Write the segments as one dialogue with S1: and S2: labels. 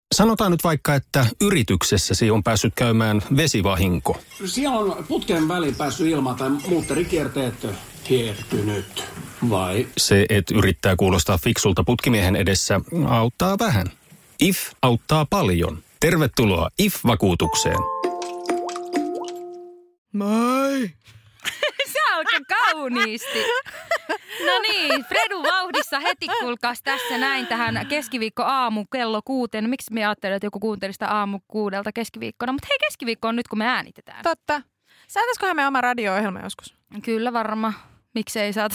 S1: Sanotaan nyt vaikka, että yrityksessäsi on päässyt käymään vesivahinko.
S2: Siellä on putken väliin päässyt ilma tai muutterikierteet hiertynyt, vai?
S1: Se, että yrittää kuulostaa fiksulta putkimiehen edessä, auttaa vähän. IF auttaa paljon. Tervetuloa IF-vakuutukseen.
S3: Moi!
S4: Se alkoi kauniisti. No niin, Fredu vauhdissa heti kuulkaas tässä näin tähän keskiviikko aamu kello 6. No, miksi me ajattelin, että joku kuunteli sitä aamu 6 keskiviikkona? Mutta hei, keskiviikko on nyt, kun me äänitetään.
S3: Totta. Saataisikohan me oma radio-ohjelma joskus?
S4: Kyllä varma. Miksei saat?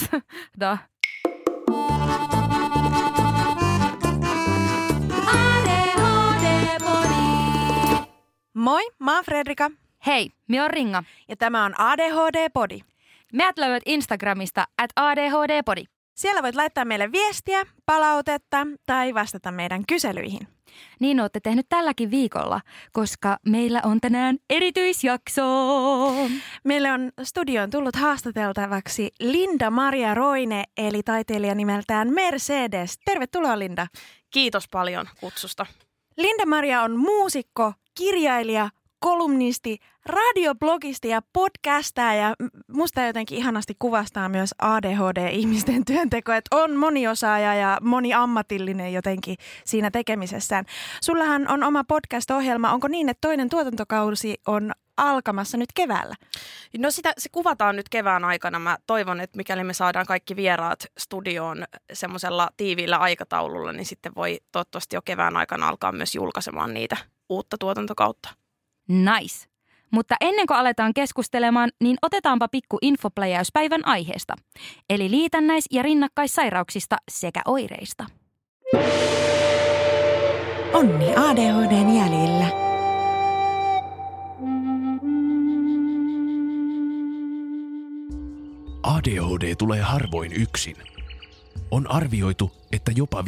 S3: Moi, mä oon Fredrika.
S4: Hei, minä oon Ringa.
S3: Ja tämä on ADHD-podi.
S4: Meidät löydät Instagramista @ADHD-podi.
S3: Siellä voit laittaa meille viestiä, palautetta tai vastata meidän kyselyihin.
S4: Niin olette tehnyt tälläkin viikolla, koska meillä on tänään erityisjakso.
S3: Meille on studioon tullut haastateltavaksi Linda Maria Roine, eli taiteilija nimeltään Mercedes. Tervetuloa, Linda.
S5: Kiitos paljon kutsusta.
S3: Linda Maria on muusikko, kirjailija, kolumnisti, radioblogisti ja podcastaja. Ja musta jotenkin ihanasti kuvastaa myös ADHD-ihmisten työnteko, että on moniosaaja ja moniammatillinen jotenkin siinä tekemisessään. Sullahan on oma podcast-ohjelma. Onko niin, että toinen tuotantokausi on alkamassa nyt keväällä?
S5: No se kuvataan nyt kevään aikana. Mä toivon, että mikäli me saadaan kaikki vieraat studioon semmoisella tiiviillä aikataululla, niin sitten voi toivottavasti jo kevään aikana alkaa myös julkaisemaan niitä uutta tuotantokautta.
S4: Nice. Mutta ennen kuin aletaan keskustelemaan, niin otetaanpa pikku infopläjäys päivän aiheesta. Eli liitännäis- ja rinnakkaissairauksista sekä oireista.
S3: Onni ADHD:n jäljillä.
S6: ADHD tulee harvoin yksin. On arvioitu, että jopa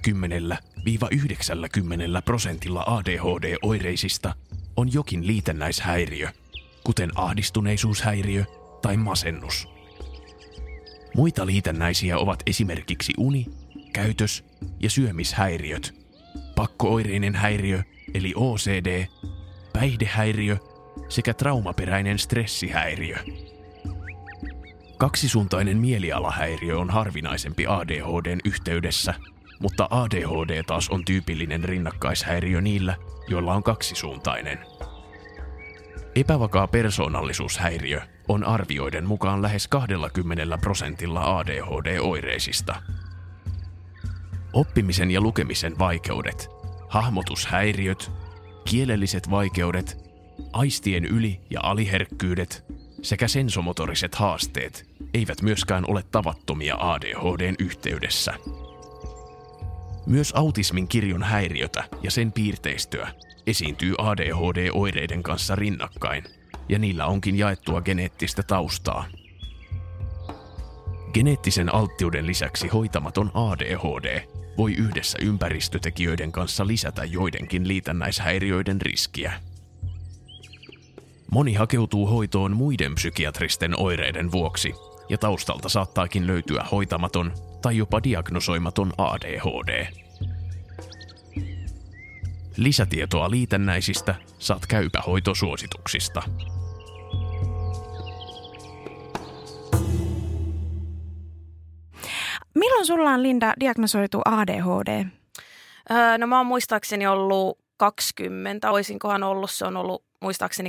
S6: 50–90% ADHD-oireisista on jokin liitännäishäiriö, kuten ahdistuneisuushäiriö tai masennus. Muita liitännäisiä ovat esimerkiksi uni-, käytös- ja syömishäiriöt, pakkooireinen häiriö eli OCD, päihdehäiriö sekä traumaperäinen stressihäiriö. Kaksisuuntainen mielialahäiriö on harvinaisempi ADHD:n yhteydessä, mutta ADHD taas on tyypillinen rinnakkaishäiriö niillä, joilla on kaksisuuntainen. Epävakaa persoonallisuushäiriö on arvioiden mukaan lähes 20% ADHD-oireisista. Oppimisen ja lukemisen vaikeudet, hahmotushäiriöt, kielelliset vaikeudet, aistien yli- ja aliherkkyydet sekä sensomotoriset haasteet eivät myöskään ole tavattomia ADHD:n yhteydessä. Myös autismin kirjon häiriötä ja sen piirteistöä esiintyy ADHD-oireiden kanssa rinnakkain, ja niillä onkin jaettua geneettistä taustaa. Geneettisen alttiuden lisäksi hoitamaton ADHD voi yhdessä ympäristötekijöiden kanssa lisätä joidenkin liitännäishäiriöiden riskiä. Moni hakeutuu hoitoon muiden psykiatristen oireiden vuoksi, ja taustalta saattaakin löytyä hoitamaton tai jopa diagnosoimaton ADHD. Lisätietoa liitännäisistä saat käypähoitosuosituksista.
S3: Milloin sulla on, Linda, diagnosoitu ADHD?
S5: No mä oon muistaakseni ollut 20, olisinkohan ollut, se on ollut muistaakseni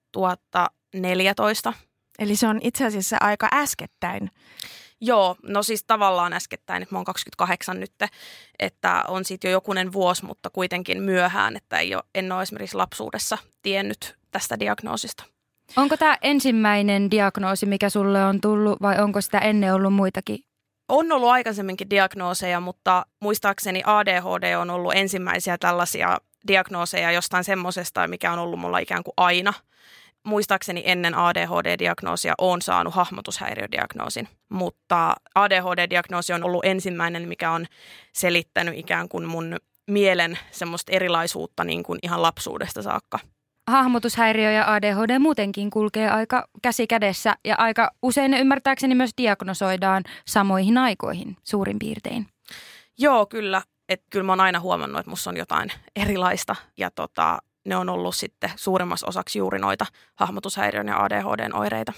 S5: 2014.
S3: Eli se on itse asiassa aika äskettäin.
S5: Joo, no siis tavallaan äskettäin, että mä oon 28 nyt, että on siitä jo jokunen vuosi, mutta kuitenkin myöhään, että en ole esimerkiksi lapsuudessa tiennyt tästä diagnoosista.
S4: Onko tämä ensimmäinen diagnoosi, mikä sulle on tullut, vai onko sitä ennen ollut muitakin?
S5: On ollut aikaisemminkin diagnooseja, mutta muistaakseni ADHD on ollut ensimmäisiä tällaisia diagnooseja jostain semmoisesta, mikä on ollut mulla ikään kuin aina. Muistaakseni ennen ADHD-diagnoosia olen saanut hahmotushäiriödiagnoosin, mutta ADHD-diagnoosi on ollut ensimmäinen, mikä on selittänyt ikään kuin mun mielen semmoista erilaisuutta niin kuin ihan lapsuudesta saakka.
S4: Hahmotushäiriö ja ADHD muutenkin kulkee aika käsi kädessä ja aika usein ne ymmärtääkseni myös diagnosoidaan samoihin aikoihin suurin piirtein.
S5: Joo, kyllä. Että kyllä mä oon aina huomannut, että musta on jotain erilaista ja ne on ollut sitten suurimmassa osaksi juuri noita hahmotushäiriön ja ADHDn oireita.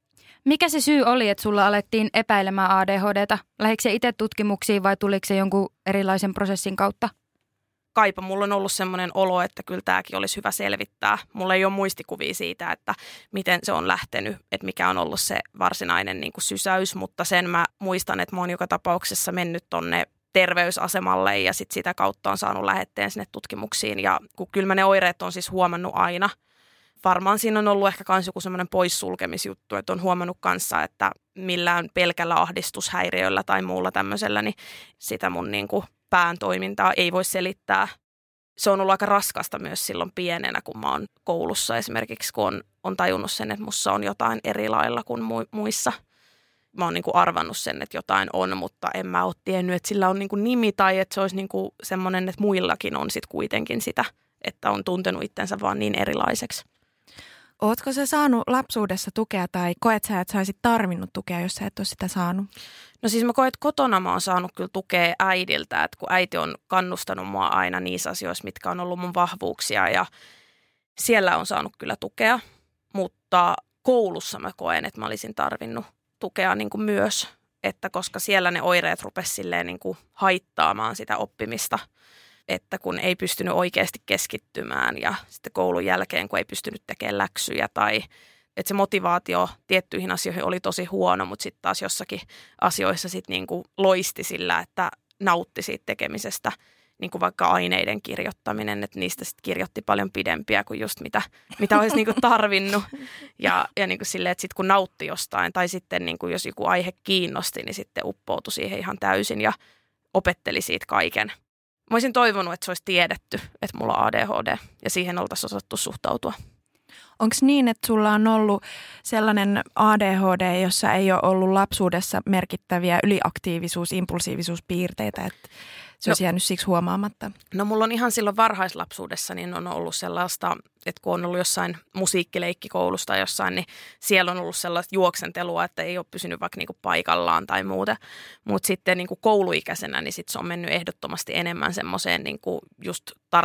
S4: Mikä se syy oli, että sulla alettiin epäilemään ADHDta? Lähdikö se itse tutkimuksiin vai tuliko se jonkun erilaisen prosessin kautta?
S5: Kaipa, mulla on ollut semmoinen olo, että kyllä tämäkin olisi hyvä selvittää. Mulla ei ole muistikuvia siitä, että miten se on lähtenyt, että mikä on ollut se varsinainen niin kuin sysäys, mutta sen mä muistan, että mä oon joka tapauksessa mennyt tonne terveysasemalle ja sit sitä kautta on saanut lähetteen sinne tutkimuksiin. Ja kun kyllä mä ne oireet on siis huomannut aina. Varmaan siinä on ollut ehkä myös joku semmoinen poissulkemisjuttu, että on huomannut kanssa, että millään pelkällä ahdistushäiriöllä tai muulla tämmöisellä, niin sitä mun niin kuin pään toimintaa ei voi selittää. Se on ollut aika raskasta myös silloin pienenä, kun mä oon koulussa esimerkiksi, kun on tajunnut sen, että mussa on jotain eri lailla kuin muissa. Mä oon niin kuin arvannut sen, että jotain on, mutta en mä ole tiennyt, että sillä on niin kuin nimi tai että se olisi niin kuin semmoinen, että muillakin on sitten kuitenkin sitä, että on tuntenut itsensä vaan niin erilaiseksi.
S3: Ootko sä saanut lapsuudessa tukea tai koet sä, että sä olisit tarvinnut tukea, jos sä et ole sitä saanut?
S5: No siis mä koen, että kotona mä oon saanut kyllä tukea äidiltä, että kun äiti on kannustanut mua aina niissä asioissa, mitkä on ollut mun vahvuuksia ja siellä on saanut kyllä tukea, mutta koulussa mä koen, että mä olisin tarvinnut tukea niin kuin myös, että koska siellä ne oireet rupesi silleen niin kuin haittaamaan sitä oppimista, että kun ei pystynyt oikeasti keskittymään ja sitten koulun jälkeen, kun ei pystynyt tekemään läksyjä tai että se motivaatio tiettyihin asioihin oli tosi huono, mutta sitten taas jossakin asioissa sitten niin kuin loisti sillä, että nautti siitä tekemisestä, niin kuin vaikka aineiden kirjoittaminen, että niistä sitten kirjoitti paljon pidempiä kuin just mitä olisi niin kuin tarvinnut. Ja niin kuin silleen, että sitten kun nautti jostain tai sitten niin kuin jos joku aihe kiinnosti, niin sitten uppoutui siihen ihan täysin ja opetteli siitä kaiken. Mä olisin toivonut, että se olisi tiedetty, että mulla on ADHD ja siihen oltaisiin osattu suhtautua.
S3: Onko niin, että sulla on ollut sellainen ADHD, jossa ei ole ollut lapsuudessa merkittäviä yliaktiivisuus-, impulsiivisuuspiirteitä, että se olisi jäänyt siksi huomaamatta?
S5: No mulla on ihan silloin varhaislapsuudessa, niin on ollut sellaista, että kun on ollut jossain musiikkileikkikoulusta tai jossain, niin siellä on ollut sellaista juoksentelua, että ei ole pysynyt vaikka niinku paikallaan tai muuta. Mutta sitten niinku kouluikäisenä, niin sit se on mennyt ehdottomasti enemmän semmoiseen niinku just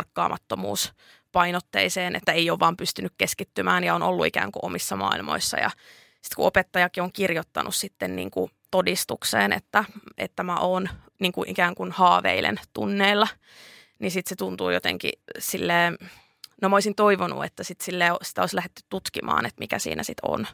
S5: tarkkaamattomuuspainotteiseen, että ei ole vaan pystynyt keskittymään ja on ollut ikään kuin omissa maailmoissa. Ja sitten kun opettajakin on kirjoittanut sitten niinku todistukseen, että mä oon niin kuin ikään kuin haaveilen tunneilla, niin sitten se tuntuu jotenkin silleen, no mä olisin toivonut, että sitä olisi lähdetty tutkimaan, että mikä siinä sitten on.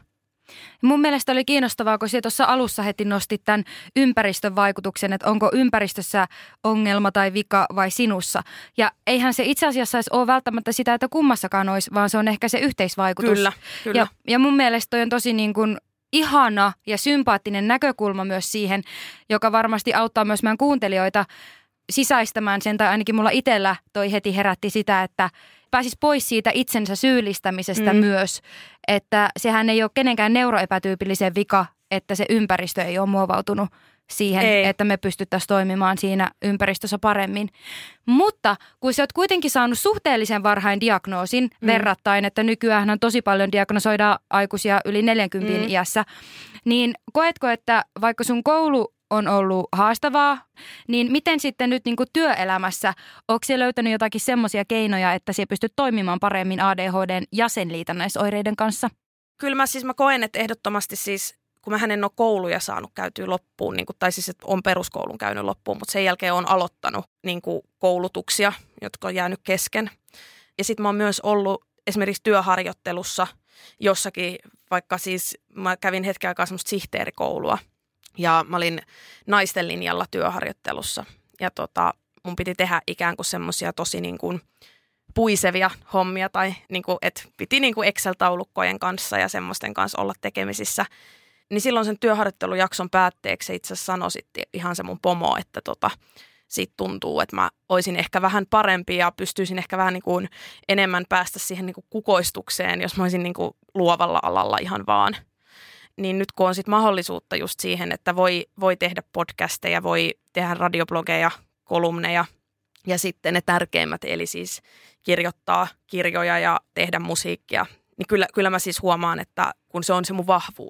S4: Mun mielestä oli kiinnostavaa, kun sinä tuossa alussa heti nostit tämän ympäristön vaikutuksen, että onko ympäristössä ongelma tai vika vai sinussa. Ja eihän se itse asiassa edes ole välttämättä sitä, että kummassakaan olisi, vaan se on ehkä se yhteisvaikutus.
S5: Kyllä.
S4: Ja mun mielestä toi on tosi niin kuin ihana ja sympaattinen näkökulma myös siihen, joka varmasti auttaa myös meidän kuuntelijoita sisäistämään sen, tai ainakin mulla itsellä toi heti herätti sitä, että pääsisi pois siitä itsensä syyllistämisestä myös, että sehän ei ole kenenkään neuroepätyypillisen vika, että se ympäristö ei ole muovautunut siihen, että me pystyttäisiin toimimaan siinä ympäristössä paremmin. Mutta kun sä oot kuitenkin saanut suhteellisen varhain diagnoosin verrattain, että nykyään tosi paljon diagnosoidaan aikuisia yli 40 iässä, niin koetko, että vaikka sun koulu on ollut haastavaa, niin miten sitten nyt niin kuin työelämässä, onko siellä löytänyt jotakin semmoisia keinoja, että siellä pystyt toimimaan paremmin ADHDn ja sen liitännäisoireiden kanssa? Kyllä
S5: mä koen, että ehdottomasti siis kun mä en ole kouluja saanut käytyä loppuun, niin kuin, tai siis että on peruskoulun käynyt loppuun, mutta sen jälkeen on aloittanut niin kuin koulutuksia, jotka on jäänyt kesken. Ja sitten mä oon myös ollut esimerkiksi työharjoittelussa jossakin, vaikka siis mä kävin hetken aikaa semmoista sihteerikoulua ja mä olin naisten linjalla työharjoittelussa. Ja mun piti tehdä ikään kuin semmoisia tosi niin kuin puisevia hommia tai niin kuin, että piti niin kuin Excel-taulukkojen kanssa ja semmoisten kanssa olla tekemisissä. Niin silloin sen työharjoittelujakson päätteeksi se itse asiassa sanoi sitten ihan se mun pomo, että siitä tuntuu, että mä olisin ehkä vähän parempi ja pystyisin ehkä vähän niin kuin enemmän päästä siihen niin kuin kukoistukseen, jos mä olisin niin kuin luovalla alalla ihan vaan. Niin nyt kun on sitten mahdollisuutta just siihen, että voi tehdä podcasteja, voi tehdä radioblogeja, kolumneja ja sitten ne tärkeimmät, eli siis kirjoittaa kirjoja ja tehdä musiikkia, niin kyllä mä siis huomaan, että kun se on se mun vahvuus,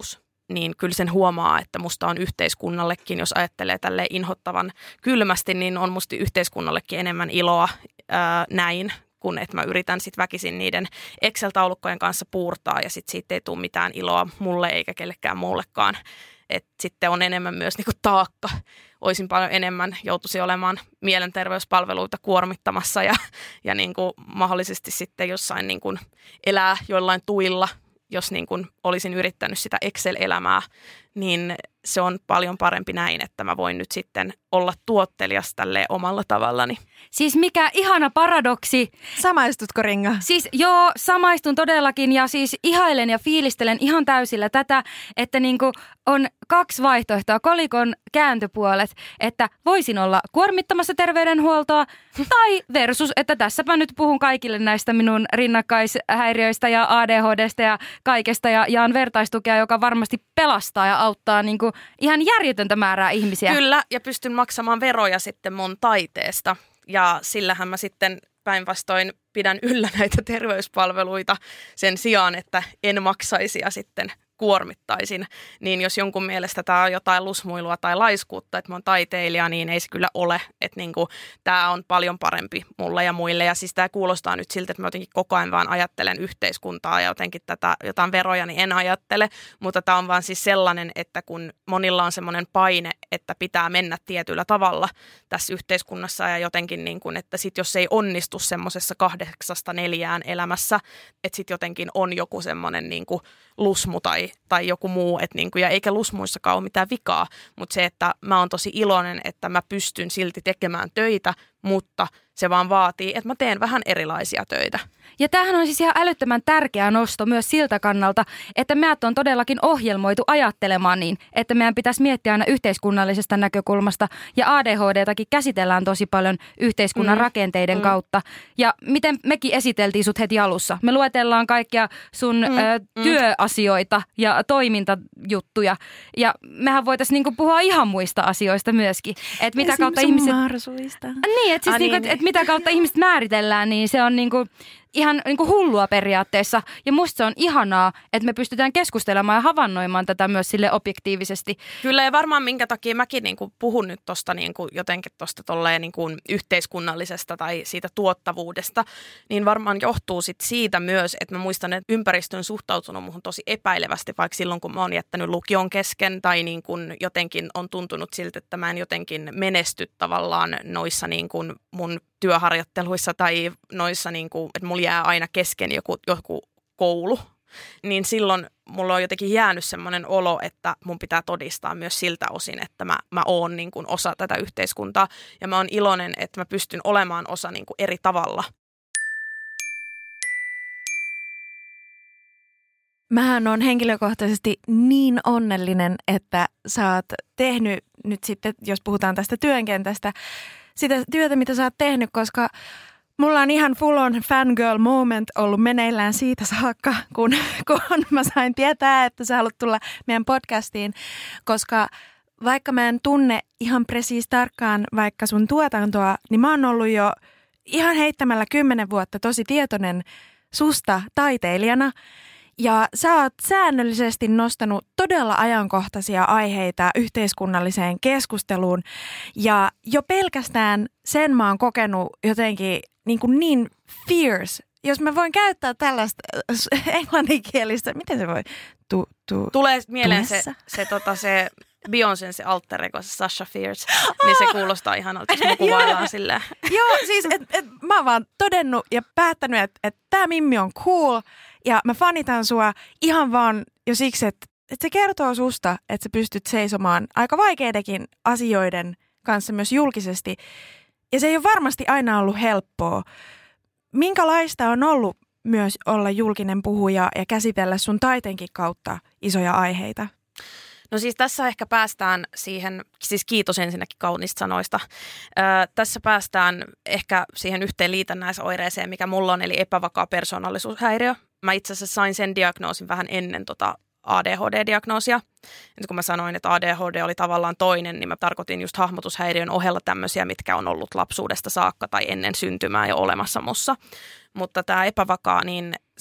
S5: niin kyllä sen huomaa, että musta on yhteiskunnallekin, jos ajattelee tälleen inhottavan kylmästi, niin on musta yhteiskunnallekin enemmän iloa näin, kun että mä yritän sitten väkisin niiden Excel-taulukkojen kanssa puurtaa ja sitten siitä ei tule mitään iloa mulle eikä kellekään muullekaan. Et sitten on enemmän myös niinku taakka. Oisin paljon enemmän, joutuisi olemaan mielenterveyspalveluita kuormittamassa ja niinku mahdollisesti sitten jossain niinku elää jollain tuilla, jos niinku olisin yrittänyt sitä Excel-elämää, niin se on paljon parempi näin, että mä voin nyt sitten olla tuottelias tälleen omalla tavallani.
S4: Siis mikä ihana paradoksi.
S3: Samaistutko, Ringa?
S4: Siis joo, samaistun todellakin ja siis ihailen ja fiilistelen ihan täysillä tätä, että niinku on kaksi vaihtoehtoa, kolikon kääntöpuolet, että voisin olla kuormittamassa terveydenhuoltoa tai versus, että tässäpä nyt puhun kaikille näistä minun rinnakkaishäiriöistä ja ADHDsta ja kaikesta ja jaan vertaistukea, joka varmasti pelastaa ja auttaa niinku ihan järjetöntä määrää ihmisiä.
S5: Kyllä, ja pystyn maksamaan veroja sitten mun taiteesta. Ja sillähän mä sitten päinvastoin pidän yllä näitä terveyspalveluita sen sijaan, että en maksaisi ja sitten kuormittaisin. Niin jos jonkun mielestä tämä on jotain lusmuilua tai laiskuutta, että mä oon taiteilija, niin ei se kyllä ole. Että niinku, tämä on paljon parempi mulle ja muille. Ja siis tämä kuulostaa nyt siltä, että mä jotenkin koko ajan vaan ajattelen yhteiskuntaa ja jotenkin tätä jotain veroja, niin en ajattele. Mutta tämä on vaan siis sellainen, että kun monilla on semmoinen paine, että pitää mennä tietyllä tavalla tässä yhteiskunnassa ja jotenkin, niin kuin, että sit jos ei onnistu semmoisessa 8-4 elämässä, että sit jotenkin on joku semmoinen niin kuin lusmu tai joku muu, että niin kuin, ja eikä lusmuissakaan ole mitään vikaa, mutta se, että mä oon tosi iloinen, että mä pystyn silti tekemään töitä, mutta se vaan vaatii, että mä teen vähän erilaisia töitä.
S4: Ja tämähän on siis ihan älyttömän tärkeä nosto myös siltä kannalta, että meidät on todellakin ohjelmoitu ajattelemaan niin, että meidän pitäisi miettiä aina yhteiskunnallisesta näkökulmasta ja ADHDtakin käsitellään tosi paljon yhteiskunnan rakenteiden kautta. Ja miten mekin esiteltiin sut heti alussa. Me luetellaan kaikkia sun työasioita ja toimintajuttuja ja mehän voitaisiin niinku puhua ihan muista asioista myöskin. Että mitä kautta ihmiset... Niin, että siis et mitä kautta ihmiset määritellään, niin se on niinku ihan niinku hullua periaatteessa. Ja musta se on ihanaa, että me pystytään keskustelemaan ja havainnoimaan tätä myös sille objektiivisesti.
S5: Kyllä, ja varmaan minkä takia mäkin niinku puhun nyt tuosta niinku jotenkin tuosta tolleen niinku yhteiskunnallisesta tai siitä tuottavuudesta, niin varmaan johtuu sit siitä myös, että mä muistan, että ympäristö on suhtautunut muhun tosi epäilevästi, vaikka silloin kun mä oon jättänyt lukion kesken tai niin kun jotenkin on tuntunut siltä, että mä en jotenkin menesty tavallaan noissa niin kun mun työharjoitteluissa tai noissa, niin kuin, että mulla jää aina kesken joku koulu, niin silloin mulla on jotenkin jäänyt semmoinen olo, että mun pitää todistaa myös siltä osin, että mä oon niin kuin osa tätä yhteiskuntaa ja mä oon iloinen, että mä pystyn olemaan osa niin kuin eri tavalla.
S3: Mähän on henkilökohtaisesti niin onnellinen, että sä oot tehnyt nyt sitten, jos puhutaan tästä työnkentästä, sitä työtä, mitä sä oot tehnyt, koska mulla on ihan full on fangirl moment ollut meneillään siitä saakka, kun mä sain tietää, että sä haluat tulla meidän podcastiin, koska vaikka mä en tunne ihan tarkkaan vaikka sun tuotantoa, niin mä oon ollut jo ihan heittämällä 10 vuotta tosi tietoinen susta taiteilijana. Ja sä oot säännöllisesti nostanut todella ajankohtaisia aiheita yhteiskunnalliseen keskusteluun. Ja jo pelkästään sen mä oon kokenut jotenkin niin fierce. Jos mä voin käyttää tällaista englanninkielistä, miten se voi?
S5: Tulee mieleen se Beyoncén se alter ego, se Sasha Fierce, niin se kuulostaa ihanalta, jos me kuvaillaan silleen.
S3: Joo, siis mä oon vaan todennut ja päättänyt, että tää Mimmi on cool ja mä fanitan sua ihan vaan jo siksi, että se kertoo susta, että sä pystyt seisomaan aika vaikeidenkin asioiden kanssa myös julkisesti. Ja se ei ole varmasti aina ollut helppoa. Minkälaista on ollut myös olla julkinen puhuja ja käsitellä sun taiteenkin kautta isoja aiheita?
S5: No siis tässä ehkä päästään siihen, siis kiitos ensinnäkin kauniista sanoista. Tässä päästään ehkä siihen yhteen liitännäisoireeseen, mikä mulla on, eli epävakaa persoonallisuushäiriö. Mä itse asiassa sain sen diagnoosin vähän ennen ADHD-diagnoosia. Nyt kun mä sanoin, että ADHD oli tavallaan toinen, niin mä tarkoitin just hahmotushäiriön ohella tämmöisiä, mitkä on ollut lapsuudesta saakka tai ennen syntymää jo olemassa mussa. Mutta tämä epävakaa, niin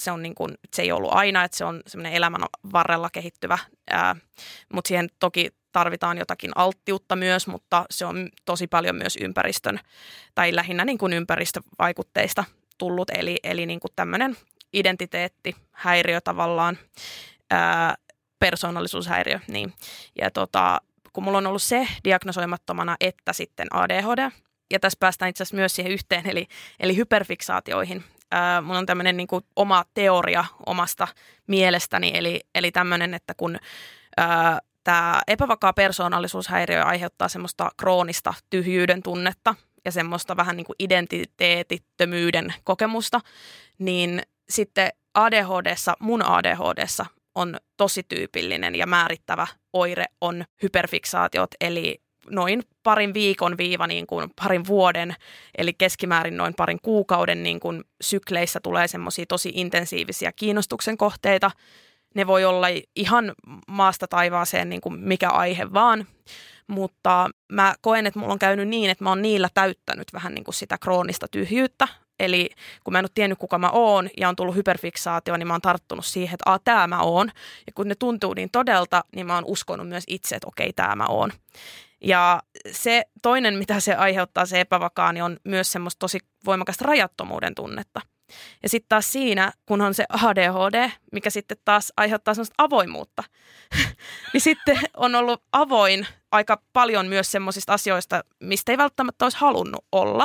S5: se on niin kuin, se ei ollut aina, että se on semmoinen elämän varrella kehittyvä, mutta siihen toki tarvitaan jotakin alttiutta myös, mutta se on tosi paljon myös ympäristön tai lähinnä niin kuin ympäristövaikutteista tullut, eli niin kuin tämmöinen identiteettihäiriö tavallaan, persoonallisuushäiriö. Niin. Ja kun mulla on ollut se diagnosoimattomana, että sitten ADHD, ja tässä päästään itse asiassa myös siihen yhteen, eli hyperfiksaatioihin. Mulla on tämmöinen niin kuin oma teoria omasta mielestäni, eli tämmöinen, että kun tämä epävakaa persoonallisuushäiriö aiheuttaa semmoista kroonista tyhjyyden tunnetta ja semmoista vähän niin kuin identiteetittömyyden kokemusta, niin sitten mun ADHD:ssa on tosi tyypillinen ja määrittävä oire on hyperfiksaatiot, eli noin parin viikon viiva niin kuin parin vuoden, eli keskimäärin noin parin kuukauden niin kuin sykleissä tulee semmoisia tosi intensiivisiä kiinnostuksen kohteita. Ne voi olla ihan maasta taivaaseen niin kuin mikä aihe vaan, mutta mä koen, että mulla on käynyt niin, että mä oon niillä täyttänyt vähän niin kuin sitä kroonista tyhjyyttä. Eli kun mä en ole tiennyt, kuka mä oon ja on tullut hyperfiksaatio, niin mä oon tarttunut siihen, että tää mä oon. Ja kun ne tuntuu niin todelta, niin mä oon uskonut myös itse, että okei, tää mä oon. Ja se toinen, mitä se aiheuttaa, se epävakaa, niin on myös semmoista tosi voimakasta rajattomuuden tunnetta. Ja sitten taas siinä, kun on se ADHD, mikä sitten taas aiheuttaa semmoista avoimuutta, niin sitten on ollut avoin aika paljon myös semmoisista asioista, mistä ei välttämättä olisi halunnut olla,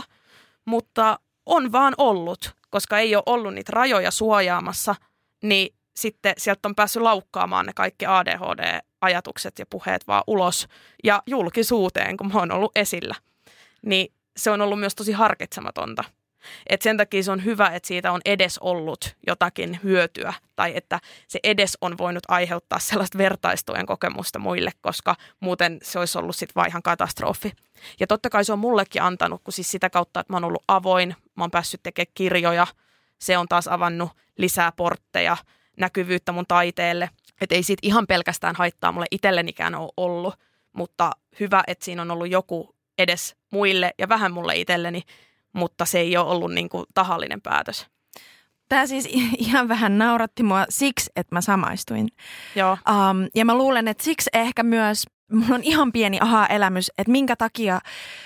S5: mutta on vaan ollut, koska ei ole ollut niitä rajoja suojaamassa, niin sitten sieltä on päässyt laukkaamaan ne kaikki ADHD-ajatukset ja puheet vaan ulos ja julkisuuteen, kun mä oon ollut esillä. Niin se on ollut myös tosi harkitsematonta. Et sen takia se on hyvä, että siitä on edes ollut jotakin hyötyä tai että se edes on voinut aiheuttaa sellaista vertaistuen kokemusta muille, koska muuten se olisi ollut sitten vaan ihan katastrofi. Ja totta kai se on mullekin antanut, kun siis sitä kautta, että mä oon ollut avoin, mä oon päässyt tekemään kirjoja, se on taas avannut lisää portteja, näkyvyyttä mun taiteelle. Että ei siitä ihan pelkästään haittaa mulle itsellenikään ole ollut, mutta hyvä, että siinä on ollut joku edes muille ja vähän mulle itselleni, mutta se ei ole ollut niin kuin tahallinen päätös.
S3: Tämä siis ihan vähän nauratti mua siksi, että mä samaistuin.
S5: Joo.
S3: Ja mä luulen, että siksi ehkä myös, mulla on ihan pieni aha-elämys, että minkä takia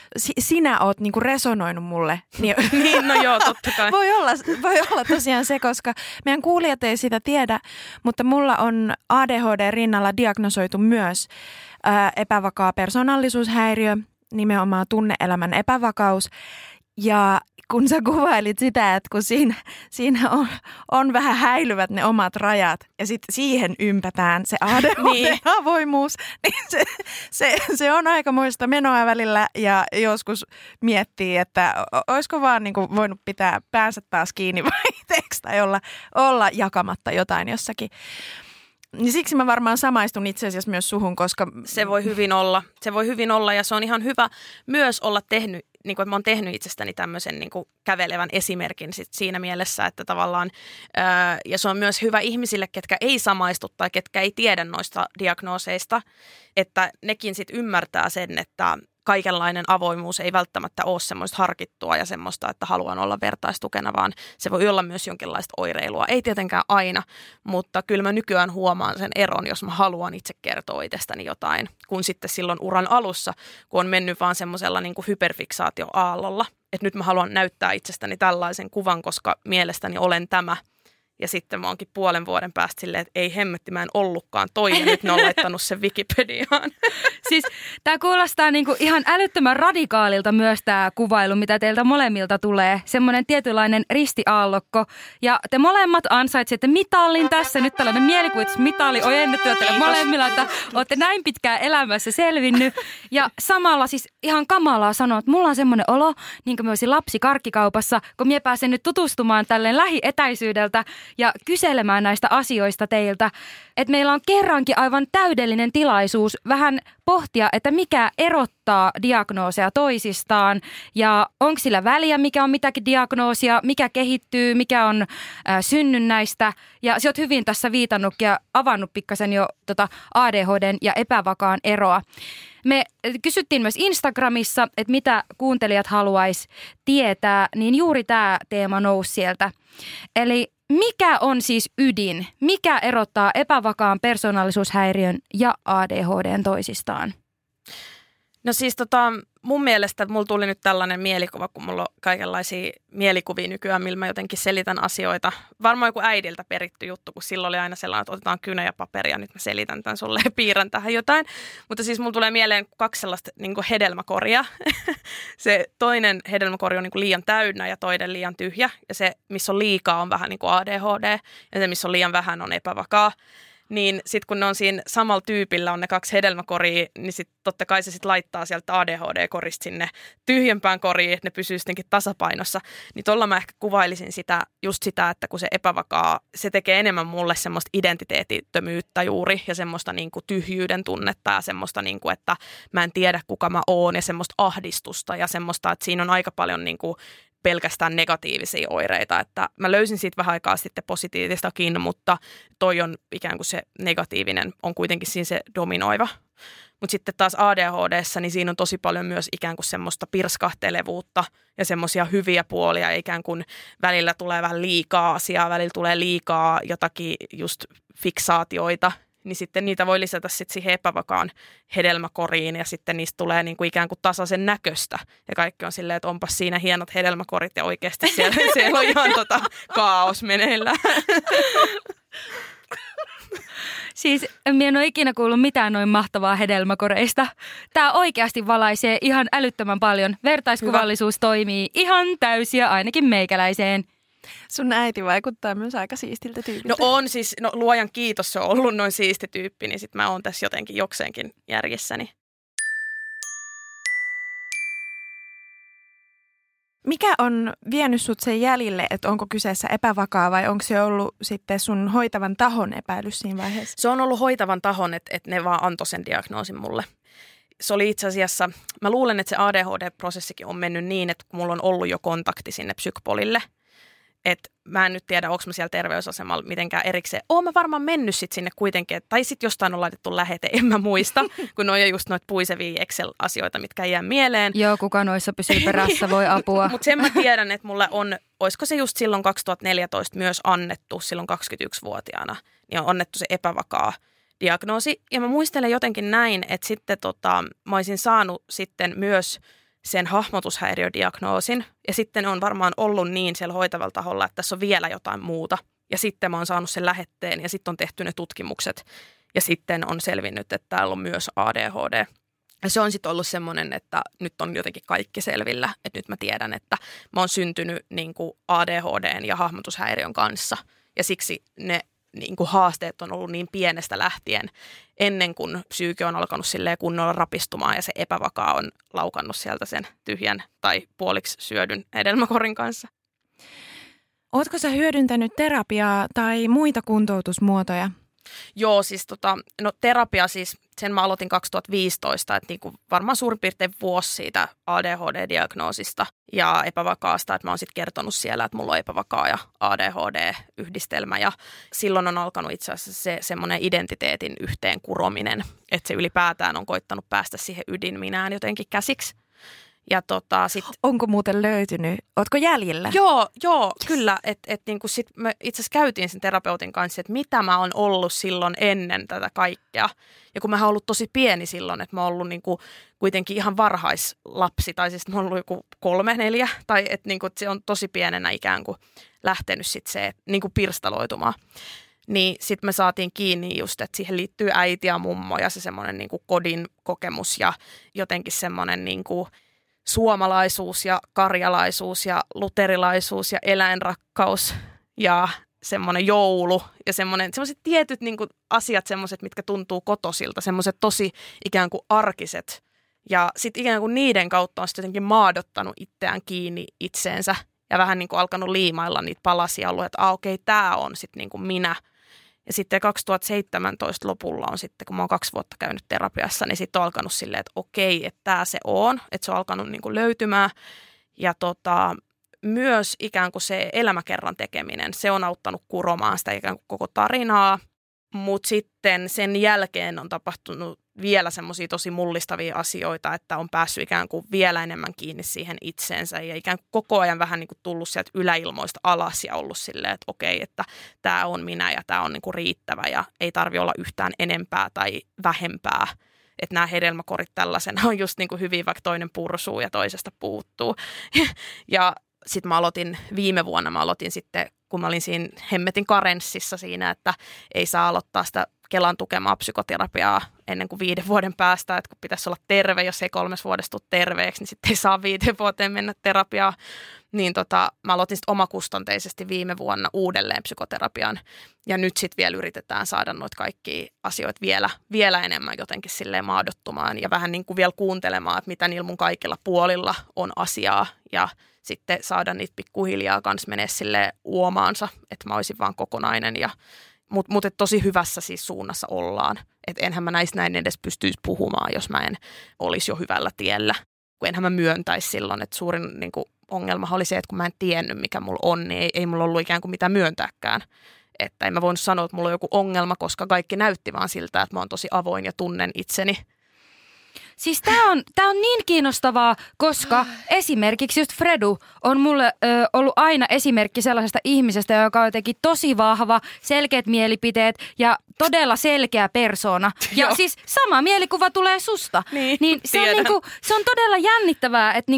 S3: sinä oot niinku resonoinut mulle.
S5: Niin, no joo, totta kai.
S3: Voi olla tosiaan se, koska meidän kuulijat ei sitä tiedä, mutta mulla on ADHD-rinnalla diagnosoitu myös epävakaa persoonallisuushäiriö, nimenomaan tunne-elämän epävakaus. Ja kun sä kuvailit sitä, että kun siinä on vähän häilyvät ne omat rajat ja sitten siihen ympätään se ADHD-avoimuus, niin se on aikamoista menoa välillä ja joskus miettii, että olisiko vaan niin kuin voinut pitää päänsä taas kiinni vaihteeksi tai olla jakamatta jotain jossakin. Niin siksi mä varmaan samaistun itse asiassa myös suhun, koska
S5: Se voi hyvin olla ja se on ihan hyvä myös olla tehnyt, niin kuin, että mä oon tehnyt itsestäni tämmöisen niin kuin kävelevän esimerkin sit siinä mielessä, että tavallaan, ja se on myös hyvä ihmisille, ketkä ei samaistu tai ketkä ei tiedä noista diagnooseista, että nekin sitten ymmärtää sen, että kaikenlainen avoimuus ei välttämättä ole semmoista harkittua ja semmoista, että haluan olla vertaistukena, vaan se voi olla myös jonkinlaista oireilua. Ei tietenkään aina, mutta kyllä mä nykyään huomaan sen eron, jos mä haluan itse kertoa itsestäni jotain, kun sitten silloin uran alussa, kun on mennyt vaan semmoisella niin kuin hyperfiksaatioaallolla, että nyt mä haluan näyttää itsestäni tällaisen kuvan, koska mielestäni olen tämä. Ja sitten mä oonkin puolen vuoden päästä silleen, että ei hemmetti, mä en ollutkaan toi, ja nyt ne on laittanut sen Wikipediaan.
S4: Siis tää kuulostaa niinku ihan älyttömän radikaalilta myös tää kuvailu, mitä teiltä molemmilta tulee. Semmoinen tietynlainen ristiaallokko. Ja te molemmat ansaitsette mitallin tässä. Nyt tällainen mielikuvitusmitali ojennettu teille molemmilla, että olette näin pitkään elämässä selvinnyt. Ja samalla siis ihan kamalaa sanoa, että mulla on semmoinen olo, niin kuin mä olisin lapsi karkkikaupassa, kun mä pääsen nyt tutustumaan tälleen lähietäisyydeltä ja kyselemään näistä asioista teiltä, että meillä on kerrankin aivan täydellinen tilaisuus vähän pohtia, että mikä erottaa diagnooseja toisistaan ja onko sillä väliä, mikä on mitäkin diagnoosia, mikä kehittyy, mikä on synnynnäistä. Ja sä oot hyvin tässä viitannut ja avannut pikkasen jo ADHDn ja epävakaan eroa. Me kysyttiin myös Instagramissa, että mitä kuuntelijat haluaisi tietää, niin juuri tämä teema nousi sieltä. Eli mikä on siis ydin? Mikä erottaa epävakaan persoonallisuushäiriön ja ADHD:n toisistaan?
S5: No siis mun mielestä mulla tuli nyt tällainen mielikuva, kun mulla on kaikenlaisia mielikuvia nykyään, millä mä jotenkin selitän asioita. Varmaan joku äidiltä peritty juttu, kun silloin oli aina sellainen, että otetaan kynä ja paperia, nyt mä selitän tämän sulle ja piirrän tähän jotain. Mutta siis mulla tulee mieleen 2 sellaista niin kuin hedelmäkoria. Se toinen hedelmäkori on niin kuin liian täynnä ja toinen liian tyhjä. Ja se, missä on liikaa, on vähän niin kuin ADHD ja se, missä on liian vähän, on epävakaa. Niin sitten kun ne on siinä samalla tyypillä on ne 2 hedelmäkoria, niin sitten totta kai se sitten laittaa sieltä ADHD-korista sinne tyhjempään koriin, että ne pysyy sittenkin tasapainossa. Niin tuolla mä ehkä kuvailisin just sitä, että kun se epävakaa, se tekee enemmän mulle semmoista identiteetittömyyttä juuri ja semmoista niinku tyhjyyden tunnetta ja semmoista, niinku, että mä en tiedä kuka mä oon ja semmoista ahdistusta ja semmoista, että siinä on aika paljon niinku pelkästään negatiivisia oireita, että mä löysin siitä vähän aikaa sitten positiivistakin, mutta toi on ikään kuin se negatiivinen on kuitenkin siinä se dominoiva. Mutta sitten taas ADHD:ssä, niin siinä on tosi paljon myös ikään kuin semmoista pirskahtelevuutta ja semmoisia hyviä puolia, ikään kuin välillä tulee vähän liikaa asiaa, välillä tulee liikaa jotakin just fiksaatioita, niin sitten niitä voi lisätä sitten siihen epävakaan hedelmäkoriin ja sitten niistä tulee niin kuin ikään kuin tasaisen näköistä. Ja kaikki on silleen, että onpas siinä hienot hedelmäkorit ja oikeasti siellä on ihan kaos meneillään.
S4: Siis minä en ole ikinä kuullut mitään noin mahtavaa hedelmäkoreista. Tämä oikeasti valaisee ihan älyttömän paljon. Vertaiskuvallisuus toimii ihan täysiä ainakin meikäläiseen.
S3: Sun äiti vaikuttaa myös aika siistiltä tyypiltä.
S5: No on siis, luojan kiitos, se on ollut noin siisti tyyppi, niin sit mä oon tässä jotenkin jokseenkin järjessäni.
S3: Mikä on vienyt sut sen jäljille, että onko kyseessä epävakaa vai onko se ollut sitten sun hoitavan tahon epäilys siinä vaiheessa?
S5: Se on ollut hoitavan tahon, että ne vaan antoi sen diagnoosin mulle. Se oli itse asiassa, mä luulen, että se ADHD-prosessikin on mennyt niin, että kun mulla on ollut jo kontakti sinne psykpolille, että mä en nyt tiedä, onko mä siellä terveysasemalla mitenkään erikseen. Oon mä varmaan mennyt sit sinne kuitenkin, tai sitten jostain on laitettu lähete, en mä muista, kun ne on just noita puisevia Excel-asioita, mitkä ei jää mieleen.
S4: Joo, kuka noissa pysyy perässä, voi apua.
S5: Mutta sen mä tiedän, että mulle on, olisiko se just silloin 2014 myös annettu, silloin 21-vuotiaana, niin on annettu se epävakaa diagnoosi. Ja mä muistelen jotenkin näin, että sitten mä olisin saanut sitten myös sen hahmotushäiriödiagnoosin. Ja sitten on varmaan ollut niin siellä hoitavalla taholla, että tässä on vielä jotain muuta. Ja sitten mä oon saanut sen lähetteen ja sitten on tehty ne tutkimukset. Ja sitten on selvinnyt, että täällä on myös ADHD. Ja se on sitten ollut semmoinen, että nyt on jotenkin kaikki selvillä. Että nyt mä tiedän, että mä oon syntynyt niin kuin ADHDn ja hahmotushäiriön kanssa. Ja siksi ne niin kuin haasteet on ollut niin pienestä lähtien ennen kuin psyyke on alkanut silleen kunnolla rapistumaan ja se epävakaa on laukannut sieltä sen tyhjän tai puoliksi syödyn hedelmäkorin kanssa.
S3: Ootko sä hyödyntänyt terapiaa tai muita kuntoutusmuotoja?
S5: Joo, siis terapia siis, sen mä aloitin 2015, että niin kuin varmaan suurin piirtein vuosi siitä ADHD-diagnoosista ja epävakaasta, että mä oon sitten kertonut siellä, että mulla on epävakaa ja ADHD-yhdistelmä ja silloin on alkanut itse asiassa se semmoinen identiteetin yhteen kurominen, että se ylipäätään on koittanut päästä siihen ydinminään jotenkin käsiksi. Ja
S3: onko muuten löytynyt? Ootko jäljellä?
S5: Joo, kyllä. Niinku sit me itse asiassa käytiin sen terapeutin kanssa, että mitä mä oon ollut silloin ennen tätä kaikkea. Ja kun mä oon ollut tosi pieni silloin, että mä oon ollut niinku kuitenkin ihan varhaislapsi, tai siis mä oon ollut joku 3-4, tai että niinku, se on tosi pienenä ikään kuin lähtenyt sitten se niinku pirstaloitumaan. Niin sitten me saatiin kiinni just, että siihen liittyy äiti ja mummo ja se semmoinen niinku kodin kokemus ja jotenkin semmoinen niinku suomalaisuus ja karjalaisuus ja luterilaisuus ja eläinrakkaus ja semmoinen joulu ja semmoiset tietyt niin kuin asiat, semmoiset, mitkä tuntuu kotoisilta, semmoiset tosi ikään kuin arkiset. Ja sitten ikään kuin niiden kautta on sitten jotenkin maadottanut itseään kiinni itseensä ja vähän niin kuin alkanut liimailla niitä palasia ollut, että okei, tämä on sitten niin kuin minä. Ja sitten 2017 lopulla on sitten, kun mä oon 2 vuotta käynyt terapiassa, niin sitten on alkanut silleen, että okei, että tämä se on, että se on alkanut niin kuin löytymään. Ja myös ikään kuin se elämäkerran tekeminen, se on auttanut kuromaan sitä ikään kuin koko tarinaa. Mutta sitten sen jälkeen on tapahtunut vielä semmoisia tosi mullistavia asioita, että on päässyt ikään kuin vielä enemmän kiinni siihen itseensä ja ikään kuin koko ajan vähän niin kuin tullut sieltä yläilmoista alas ja ollut silleen, että okei, että tämä on minä ja tämä on niin kuin riittävä ja ei tarvitse olla yhtään enempää tai vähempää. Että nämä hedelmäkorit tällaisena on just niin kuin hyvin, vaikka toinen pursuu ja toisesta puuttuu. Ja sitten viime vuonna mä aloitin sitten, kun mä olin siinä hemmetin karenssissa siinä, että ei saa aloittaa sitä Kelan tukemaa psykoterapiaa ennen kuin 5 vuoden päästä, että kun pitäisi olla terve, jos ei 3 vuodesta tule terveeksi, niin sitten ei saa 5 vuoteen mennä terapiaan. Niin mä aloitin sitten omakustanteisesti viime vuonna uudelleen psykoterapian. Ja nyt sitten vielä yritetään saada noita kaikkia asioita vielä enemmän jotenkin silleen maadottumaan ja vähän niin kuin vielä kuuntelemaan, että mitä niillä mun kaikilla puolilla on asiaa ja sitten saada niitä pikkuhiljaa kanssa menee silleen uomaansa, että mä olisin vaan kokonainen mutta tosi hyvässä siis suunnassa ollaan. Että enhän mä näistä näin edes pystyisi puhumaan, jos mä en olisi jo hyvällä tiellä. Kun enhän mä myöntäisi silloin, että suurin niin kuin ongelma oli se, että kun mä en tiennyt, mikä mulla on, niin ei mulla ollut ikään kuin mitään myöntääkään. Että en mä voinut sanoa, että mulla on joku ongelma, koska kaikki näytti vaan siltä, että mä oon tosi avoin ja tunnen itseni.
S4: Siis tää on niin kiinnostavaa, koska esimerkiksi just Fredu on mulle ollut aina esimerkki sellaisesta ihmisestä, joka on jotenkin tosi vahva, selkeät mielipiteet ja todella selkeä persoona. Ja siis sama mielikuva tulee susta. Niin se on todella jännittävää, että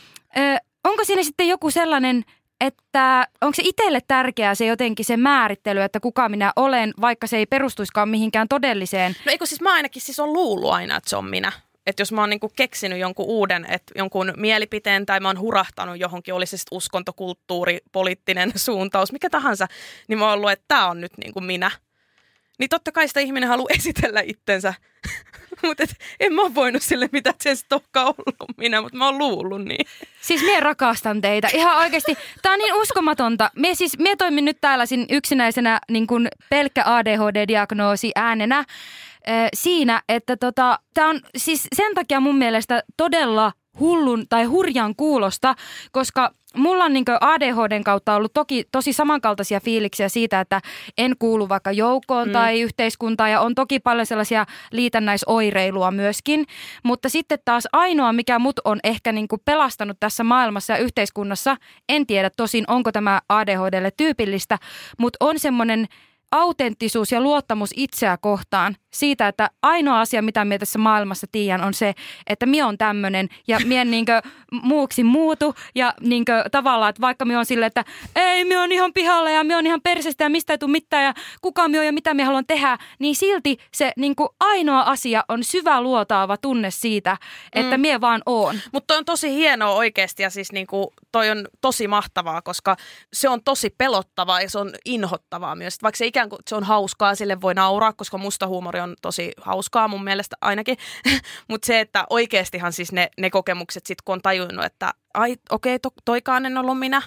S4: onko siinä sitten joku sellainen, että onko se itselle tärkeää se jotenkin se määrittely, että kuka minä olen, vaikka se ei perustuiskaan mihinkään todelliseen?
S5: No eikö siis mä ainakin siis on luullut aina, että se on minä. Että jos mä oon niinku keksinyt jonkun uuden, että jonkun mielipiteen tai mä oon hurahtanut johonkin, oli se sitten uskonto, kulttuuri, poliittinen suuntaus, mikä tahansa, niin mä oon ollut, että tää on nyt niinku minä. Niin totta kai sitä ihminen haluaa esitellä itsensä, mutta en mä oon voinut sille mitään, että se ei sit olekaan ollut minä, mutta mä oon luullut niin.
S4: Siis mie rakastan teitä. Ihan oikeasti. Tää on niin uskomatonta. Mie toimin nyt täällä yksinäisenä niin kuin pelkkä ADHD-diagnoosi äänenä siinä, että tää on siis sen takia mun mielestä todella hullun tai hurjan kuulosta, koska mulla on ADHDn kautta ollut tosi samankaltaisia fiiliksiä siitä, että en kuulu vaikka joukkoon tai yhteiskuntaan ja on toki paljon sellaisia liitännäisoireilua myöskin, mutta sitten taas ainoa, mikä mut on ehkä pelastanut tässä maailmassa ja yhteiskunnassa, en tiedä tosin onko tämä ADHDlle tyypillistä, mutta on semmoinen autenttisuus ja luottamus itseä kohtaan siitä, että ainoa asia, mitä minä tässä maailmassa tiedän, on se, että minä on tämmöinen ja minä en muuksi muutu ja tavallaan, että vaikka minä on silleen, että ei, minä on ihan pihalla ja minä on ihan persestä ja mistä ei tule mitään ja kuka minä on ja mitä minä haluan tehdä, niin silti se ainoa asia on syvä luotaava tunne siitä, että minä vaan oon.
S5: Mutta toi on tosi hienoa oikeasti ja siis toi on tosi mahtavaa, koska se on tosi pelottavaa ja se on inhottavaa myös. Vaikka se ikään kuin se on hauskaa, sille voi nauraa, koska musta huumori on tosi hauskaa mun mielestä ainakin. Mutta se, että oikeastihan siis ne kokemukset sit kun on tajunnut, että toikaan en ollut minä,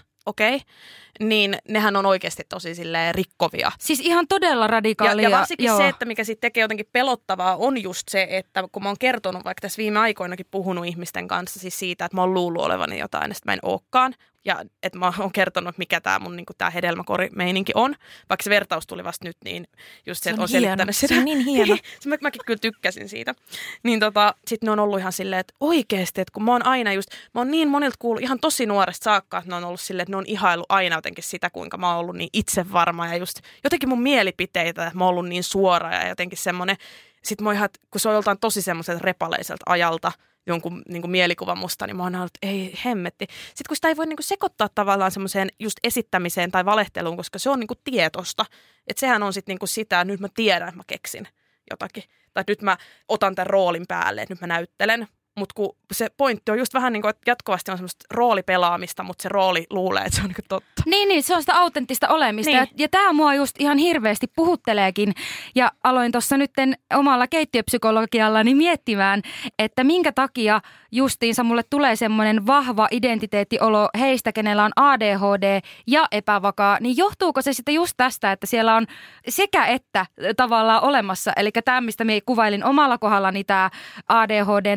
S5: niin nehän on oikeasti tosi silleen rikkovia.
S4: Siis ihan todella radikaalia.
S5: Ja varsinkin se, että mikä sitten tekee jotenkin pelottavaa, on just se, että kun mä oon kertonut, vaikka tässä viime aikoinakin puhunut ihmisten kanssa siis siitä, että mä oon luullut olevani jotain, ja sitten mä en ookaan. Ja että mä oon kertonut, mikä tää mun tää hedelmäkorimeininki on. Vaikka se vertaus tuli vasta nyt, niin just se, että on selittänyt sitä.
S3: Se on niin hieno.
S5: Mäkin kyllä tykkäsin siitä. Niin sitten ne on ollut ihan silleen, että oikeesti, että kun mä oon aina mä oon niin monilta kuullut ihan tosi nuoresta saakka, että ne on ollut silleen, että ne on ihaillut aina jotenkin sitä, kuinka mä oon ollut niin itsevarma ja just jotenkin mun mielipiteitä, että mä oon ollut niin suora ja jotenkin semmoinen. Sitten mä oon ihan, kun se on joltain tosi semmoiselta repaleiselta ajalta, jonkun mielikuva musta, niin mä oon ollut, että ei hemmetti. Sitten kun sitä ei voi sekoittaa tavallaan semmoiseen just esittämiseen tai valehteluun, koska se on tietosta. Että sehän on sitten sitä, että nyt mä tiedän, että mä keksin jotakin. Tai nyt mä otan tämän roolin päälle, että nyt mä näyttelen. Mutta kun se pointti on just vähän niin kuin, että jatkuvasti on semmoista roolipelaamista, mutta se rooli luulee, että se on totta.
S4: Niin, se on sitä autenttista olemista. Niin. Ja tämä mua just ihan hirveästi puhutteleekin. Ja aloin tuossa nytten omalla keittiöpsykologiallani miettimään, että minkä takia justiinsa mulle tulee semmoinen vahva identiteettiolo heistä, kenellä on ADHD ja epävakaa. Niin johtuuko se sitten just tästä, että siellä on sekä että tavallaan olemassa. Eli tämä, mistä me kuvailin omalla kohdallani tämä ADHDn tämä, että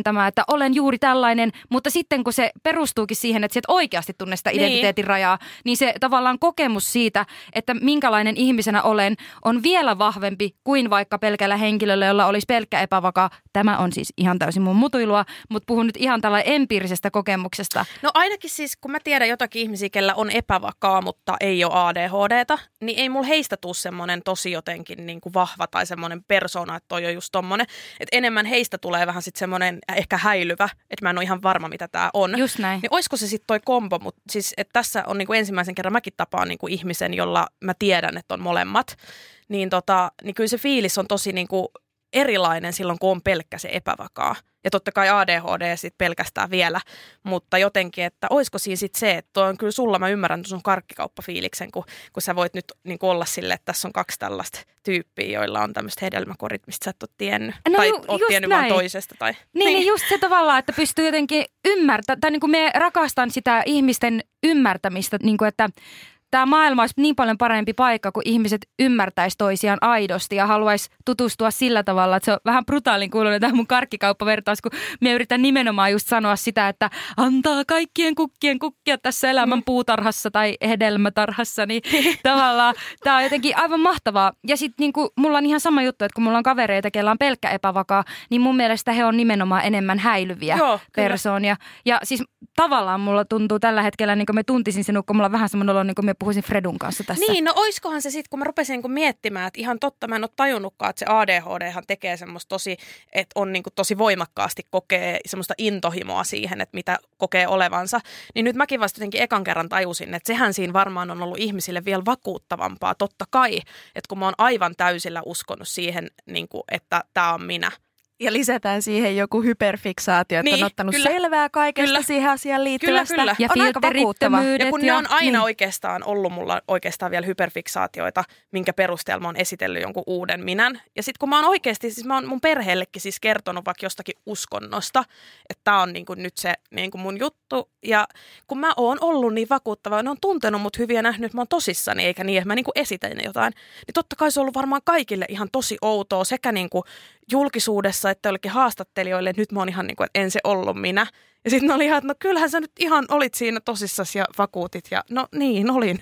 S4: olen juuri tällainen, mutta sitten kun se perustuukin siihen, että sä et oikeasti tunne sitä identiteetin rajaa, niin se tavallaan kokemus siitä, että minkälainen ihmisenä olen, on vielä vahvempi kuin vaikka pelkällä henkilöllä, jolla olisi pelkkä epävakaa. Tämä on siis ihan täysin mun mutuilua, mutta puhun nyt ihan tällainen empiirisestä kokemuksesta.
S5: No ainakin siis, kun mä tiedän jotakin ihmisiä, kellä on epävakaa, mutta ei ole ADHDta, niin ei mulla heistä tule semmoinen tosi jotenkin niin kuin vahva tai semmoinen persona, että toi on just tommonen. Että enemmän heistä tulee vähän sitten semmoinen ehkä häilyvä, että mä en ole ihan varma, mitä tää on.
S4: Just näin.
S5: Niin olisiko se sitten toi kombo, mutta siis, että tässä on niin kuin ensimmäisen kerran mäkin tapaan niin kuin ihmisen, jolla mä tiedän, että on molemmat. Niin, niin kyllä se fiilis on tosi niin kuin erilainen silloin, kun on pelkkä se epävakaa. Ja totta kai ADHD sitten pelkästään vielä, mutta jotenkin, että olisiko siinä sitten se, että on kyllä sulla, mä ymmärrän sun karkkikauppafiiliksen, kun sä voit nyt niin kuin olla silleen, että tässä on 2 tällaista tyyppiä, joilla on tämmöiset hedelmäkorit, mistä sä et ole tiennyt.
S4: No,
S5: tai oot tiennyt vaan toisesta. Tai.
S4: Niin just se tavallaan, että pystyy jotenkin ymmärtämään, tai niin kuin me rakastan sitä ihmisten ymmärtämistä, niin kuin että tämä maailma olisi niin paljon parempi paikka, kun ihmiset ymmärtäisi toisiaan aidosti ja haluaisi tutustua sillä tavalla, että se on vähän brutaalin kuuloinen tämä mun karkkikauppavertaus, kun minä yritän nimenomaan just sanoa sitä, että antaa kaikkien kukkien kukkia tässä elämän puutarhassa tai hedelmätarhassa, niin tavallaan tämä on jotenkin aivan mahtavaa. Ja sitten niin mulla on ihan sama juttu, että kun mulla on kavereita, kellä on pelkkä epävakaa, niin mun mielestä he on nimenomaan enemmän häilyviä persoonia. Ja siis tavallaan mulla tuntuu tällä hetkellä, niin kuin me tuntisin sinut, kun mulla on vähän semmoinen olo, niin kuin me puhuisin Fredun kanssa tässä.
S5: Niin, no oiskohan se sitten, kun mä rupesin niin miettimään, että ihan totta, mä en ole tajunnutkaan, että se ADHDhan tekee semmoista tosi, että on niin kuin tosi voimakkaasti kokee semmoista intohimoa siihen, että mitä kokee olevansa. Niin nyt mäkin vasta jotenkin ekan kerran tajusin, että sehän siinä varmaan on ollut ihmisille vielä vakuuttavampaa, totta kai, että kun mä oon aivan täysillä uskonut siihen, niin kuin, että tää on minä.
S3: Ja lisätään siihen joku hyperfiksaatio, että on ottanut selvää kaikesta siihen asiaan liittyvästä.
S5: Kyllä.
S4: Ja
S3: on aika vakuuttava.
S5: Ja kun ne on aina oikeastaan ollut mulla oikeastaan vielä hyperfiksaatioita, minkä perusteella mä oon esitellyt jonkun uuden minän. Ja sitten kun mä oon oikeasti, siis mä oon mun perheellekin siis kertonut vaikka jostakin uskonnosta, että tää on niinku nyt se niinku mun juttu. Ja kun mä oon ollut niin vakuuttava, ne on tuntenut mut hyvin ja nähnyt, että mä oon tosissani, eikä niin, että mä niinku esitän jotain. Niin totta kai se on ollut varmaan kaikille ihan tosi outoa sekä niinku julkisuudessa, että jollekin haastattelijoille, että nyt mä oon ihan niin kuin, että en se ollut minä. Ja sitten ne oli ihan, että no kyllähän sä nyt ihan olit siinä tosissasi ja vakuutit. Ja no niin, olin.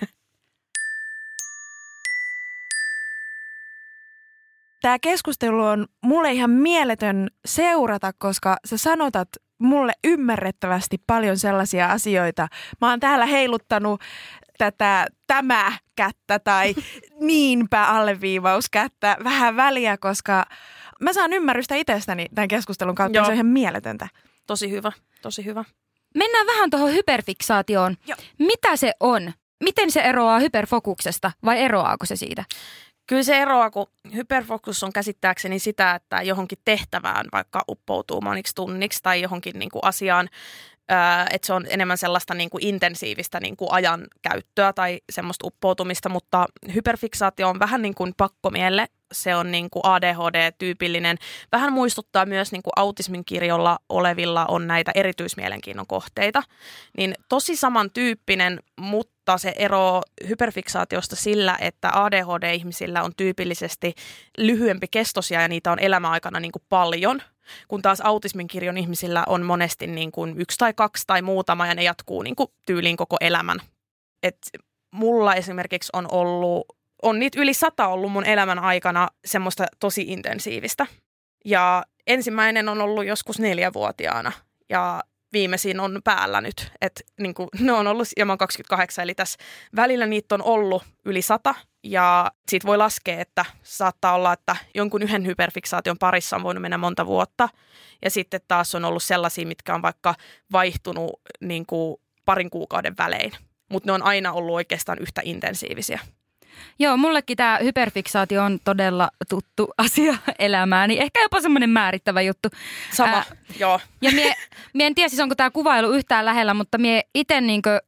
S3: Tämä keskustelu on mulle ihan mieletön seurata, koska sä sanotat mulle ymmärrettävästi paljon sellaisia asioita. Mä oon täällä heiluttanut tämä kättä tai niinpä alleviivauskättä vähän väliä, koska mä saan ymmärrystä itsestäni tämän keskustelun kautta. Se on ihan mieletöntä.
S5: Tosi hyvä, tosi hyvä.
S4: Mennään vähän tuohon hyperfiksaatioon.
S5: Joo.
S4: Mitä se on? Miten se eroaa hyperfokuksesta vai eroaako se siitä?
S5: Kyllä se eroaa, kun hyperfokus on käsittääkseni sitä, että johonkin tehtävään vaikka uppoutuu moniksi tunniksi tai johonkin niin kuin asiaan, että se on enemmän sellaista niin kuin intensiivistä niin kuin ajan käyttöä tai semmoista uppoutumista, mutta hyperfiksaatio on vähän niin kuin pakkomielle. Se on niin kuin ADHD-tyypillinen. Vähän muistuttaa myös niin kuin autismin kirjolla olevilla on näitä erityismielenkiinnon kohteita. Niin tosi samantyyppinen, mutta se ero hyperfiksaatiosta sillä, että ADHD-ihmisillä on tyypillisesti lyhyempi kestoisia ja niitä on elämäaikana niin kuin paljon. Kun taas autismin kirjon ihmisillä on monesti niin kuin 1 tai 2 tai muutama ja ne jatkuu niin kuin tyyliin koko elämän. Et mulla esimerkiksi on niitä yli 100 ollut mun elämän aikana semmoista tosi intensiivistä. Ja ensimmäinen on ollut joskus 4-vuotiaana ja viimeisin on päällä nyt. Että niin kuin, ne on ollut, ja mä oon 28, eli tässä välillä niitä on ollut yli 100. Ja siitä voi laskea, että saattaa olla, että jonkun yhden hyperfiksaation parissa on voinut mennä monta vuotta. Ja sitten taas on ollut sellaisia, mitkä on vaikka vaihtunut niin kuin 2 kuukauden välein. Mutta ne on aina ollut oikeastaan yhtä intensiivisiä.
S4: Joo, mullekin tämä hyperfiksaatio on todella tuttu asia elämääni. Ehkä jopa semmoinen määrittävä juttu.
S5: Sama, joo.
S4: Ja mie en tiedä siis onko tämä kuvailu yhtään lähellä, mutta mie itse niinkö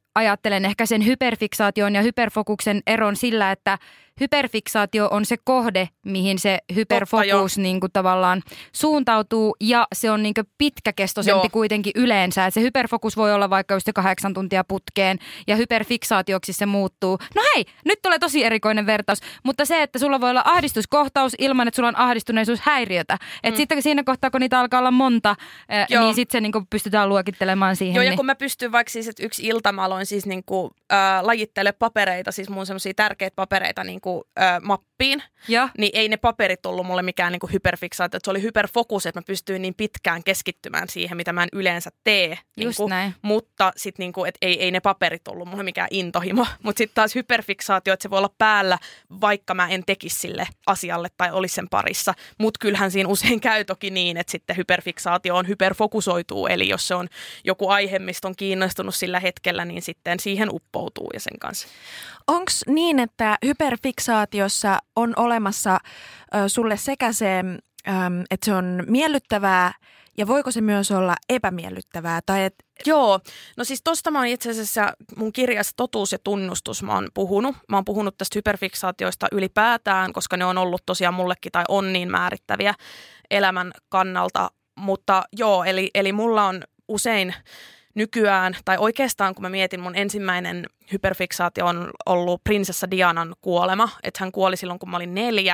S4: ajattelen ehkä sen hyperfiksaation ja hyperfokuksen eron sillä, että hyperfiksaatio on se kohde, mihin se hyperfokus niin kuin tavallaan suuntautuu ja se on niin kuin pitkäkestoisempi kuitenkin yleensä. Et se hyperfokus voi olla vaikka just 8 tuntia putkeen ja hyperfiksaatioksi se muuttuu. No hei, nyt tulee tosi erikoinen vertaus, mutta se, että sulla voi olla ahdistuskohtaus ilman, että sulla on ahdistuneisuushäiriötä. Että sitten siinä kohtaa, kun niitä alkaa olla monta, niin sitten se niin kuin pystytään luokittelemaan siihen.
S5: Joo, ja kun mä pystyn vaikka siis, että yksi ilta mä aloin siis niin kuin, lajittele papereita, siis mun semmosia tärkeitä papereita niin kuin, mappiin, niin ei ne paperit ollut mulle mikään niin kuin hyperfiksaatio. Että se oli hyperfokus, että mä pystyin niin pitkään keskittymään siihen, mitä mä en yleensä tee.
S4: Just
S5: niin kuin,
S4: näin.
S5: mutta sitten niin kuin, että ei ne paperit ollut mulle mikään intohimo. Mutta sitten taas hyperfiksaatio, että se voi olla päällä, vaikka mä en tekisi sille asialle tai olisi sen parissa. Mutta kyllähän siinä usein käy toki niin, että sitten hyperfiksaatio on hyperfokusoituu. Eli jos se on joku aihe, mistä on kiinnostunut sillä hetkellä, niin sitten siihen uppoutuu ja sen kanssa.
S3: Onko niin, että hyperfiksaatiossa on olemassa sulle sekä se, että se on miellyttävää ja voiko se myös olla epämiellyttävää? Tai
S5: Joo, no siis tosta mä oon itse asiassa mun kirjassa Totuus ja tunnustus mä oon puhunut. Mä oon puhunut tästä hyperfiksaatioista ylipäätään, koska ne on ollut tosiaan mullekin tai on niin määrittäviä elämän kannalta. Mutta joo, eli mulla on usein nykyään, tai oikeastaan kun mä mietin, mun ensimmäinen hyperfiksaatio on ollut prinsessa Dianan kuolema. Että hän kuoli silloin, kun mä olin 4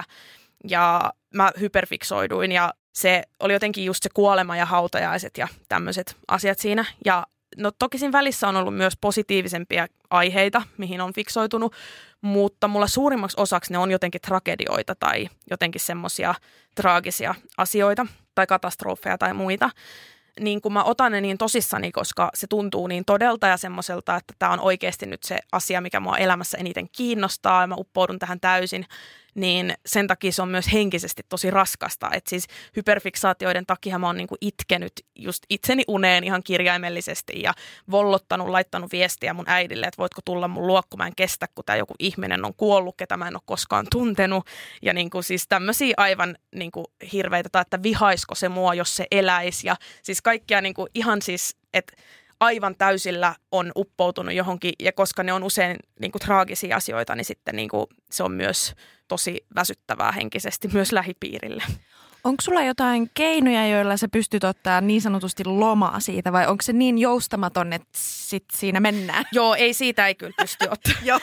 S5: ja mä hyperfiksoiduin ja se oli jotenkin just se kuolema ja hautajaiset ja tämmöiset asiat siinä. Ja no toki siinä välissä on ollut myös positiivisempia aiheita, mihin on fiksoitunut, mutta mulla suurimmaksi osaksi ne on jotenkin tragedioita tai jotenkin semmoisia traagisia asioita tai katastrofeja tai muita. Niin kun mä otan ne niin tosissani, koska se tuntuu niin todelta ja semmoiselta, että tämä on oikeasti nyt se asia, mikä mua elämässä eniten kiinnostaa ja mä uppoudun tähän täysin, niin sen takia se on myös henkisesti tosi raskasta. Että siis hyperfiksaatioiden takia mä oon niinku itkenyt just itseni uneen ihan kirjaimellisesti ja vollottanut, laittanut viestiä mun äidille, että voitko tulla mun luo, kun mä en kestä, kun tää joku ihminen on kuollut, ketä mä en ole koskaan tuntenut. Ja niinku siis tämmöisiä aivan niinku hirveitä, tai että vihaisko se mua, jos se eläisi. Ja siis kaikkia niinku ihan siis, että aivan täysillä on uppoutunut johonkin, ja koska ne on usein niinku traagisia asioita, niin sitten niinku se on myös tosi väsyttävää henkisesti myös lähipiirille.
S3: onko sulla jotain keinoja, joilla sä pystyt ottaa niin sanotusti lomaa siitä, vai onko se niin joustamaton, että sit siinä mennään?
S5: Joo, siitä ei kyllä pysty ottaa.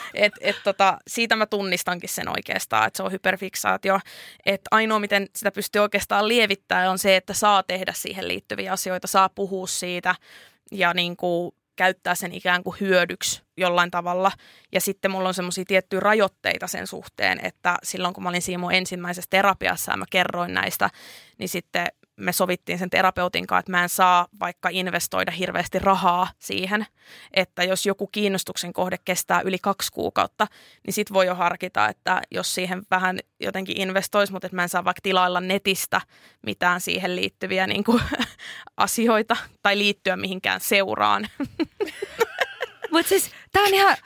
S5: Siitä mä tunnistankin sen oikeastaan, että se on hyperfiksaatio. Että ainoa, miten sitä pystyy oikeastaan lievittämään, on se, että saa tehdä siihen liittyviä asioita, saa puhua siitä ja niin kuin käyttää sen ikään kuin hyödyksi jollain tavalla. Ja sitten mulla on semmoisia tiettyjä rajoitteita sen suhteen, että silloin kun mä olin siinä mun ensimmäisessä terapiassa ja mä kerroin näistä, niin sitten me sovittiin sen terapeutin kanssa, että mä en saa vaikka investoida hirveästi rahaa siihen, että jos joku kiinnostuksen kohde kestää yli 2 kuukautta, niin sit voi jo harkita, että jos siihen vähän jotenkin investoisi, mutta että mä en saa vaikka tilailla netistä mitään siihen liittyviä niin kuin, asioita tai liittyä mihinkään seuraan.
S4: Mutta siis tää on ihan...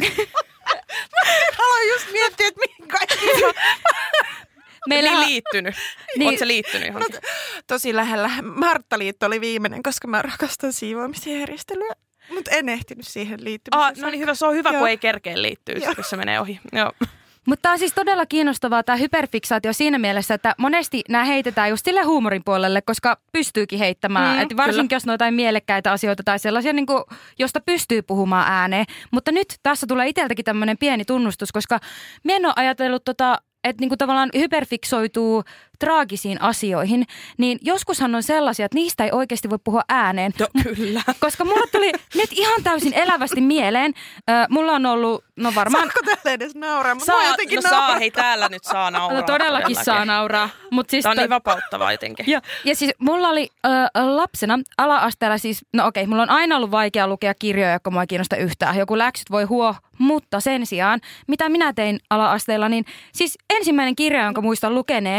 S3: Aloin just miettiä, että mihin kaikki
S5: Niin liittynyt. Niin. Oletko liittynyt johonkin?
S3: No, tosi lähellä. Marttaliitto oli viimeinen, koska mä rakastan siivoamisjärjestelyä. Mutta en ehtinyt siihen liittymiseen.
S5: No niin hyvä, se on hyvä, kun ei kerkeä liittyä, kun se menee ohi. Joo.
S4: Mutta tämä on siis todella kiinnostavaa tämä hyperfiksaatio siinä mielessä, että monesti nämä heitetään just sille huumorin puolelle, koska pystyykin heittämään. Et varsinkin jos on jotain mielekkäitä asioita tai sellaisia, niin kuin, josta pystyy puhumaan ääneen. Mutta nyt tässä tulee itseltäkin tämmöinen pieni tunnustus, koska minä en ole ajatellut että niinku tavallaan hyperfiksoituu traagisiin asioihin, niin joskushan on sellaisia, että niistä ei oikeasti voi puhua ääneen.
S5: Kyllä.
S4: Koska mulla tuli nyt ihan täysin elävästi mieleen. Mulla on ollut, no varmaan...
S3: Saatko täällä edes nauraa?
S5: Hei täällä nyt saa nauraa.
S4: No todellakin saa nauraa.
S5: Tämä on niin vapauttavaa jotenkin.
S4: Ja siis mulla oli lapsena ala-asteella siis, no okei, mulla on aina ollut vaikea lukea kirjoja, jotka mua ei kiinnosta yhtään. Joku läksyt voi mutta sen sijaan, mitä minä tein ala-asteella, niin siis ensimmäinen kirja, jonka muistan lukeneeni, on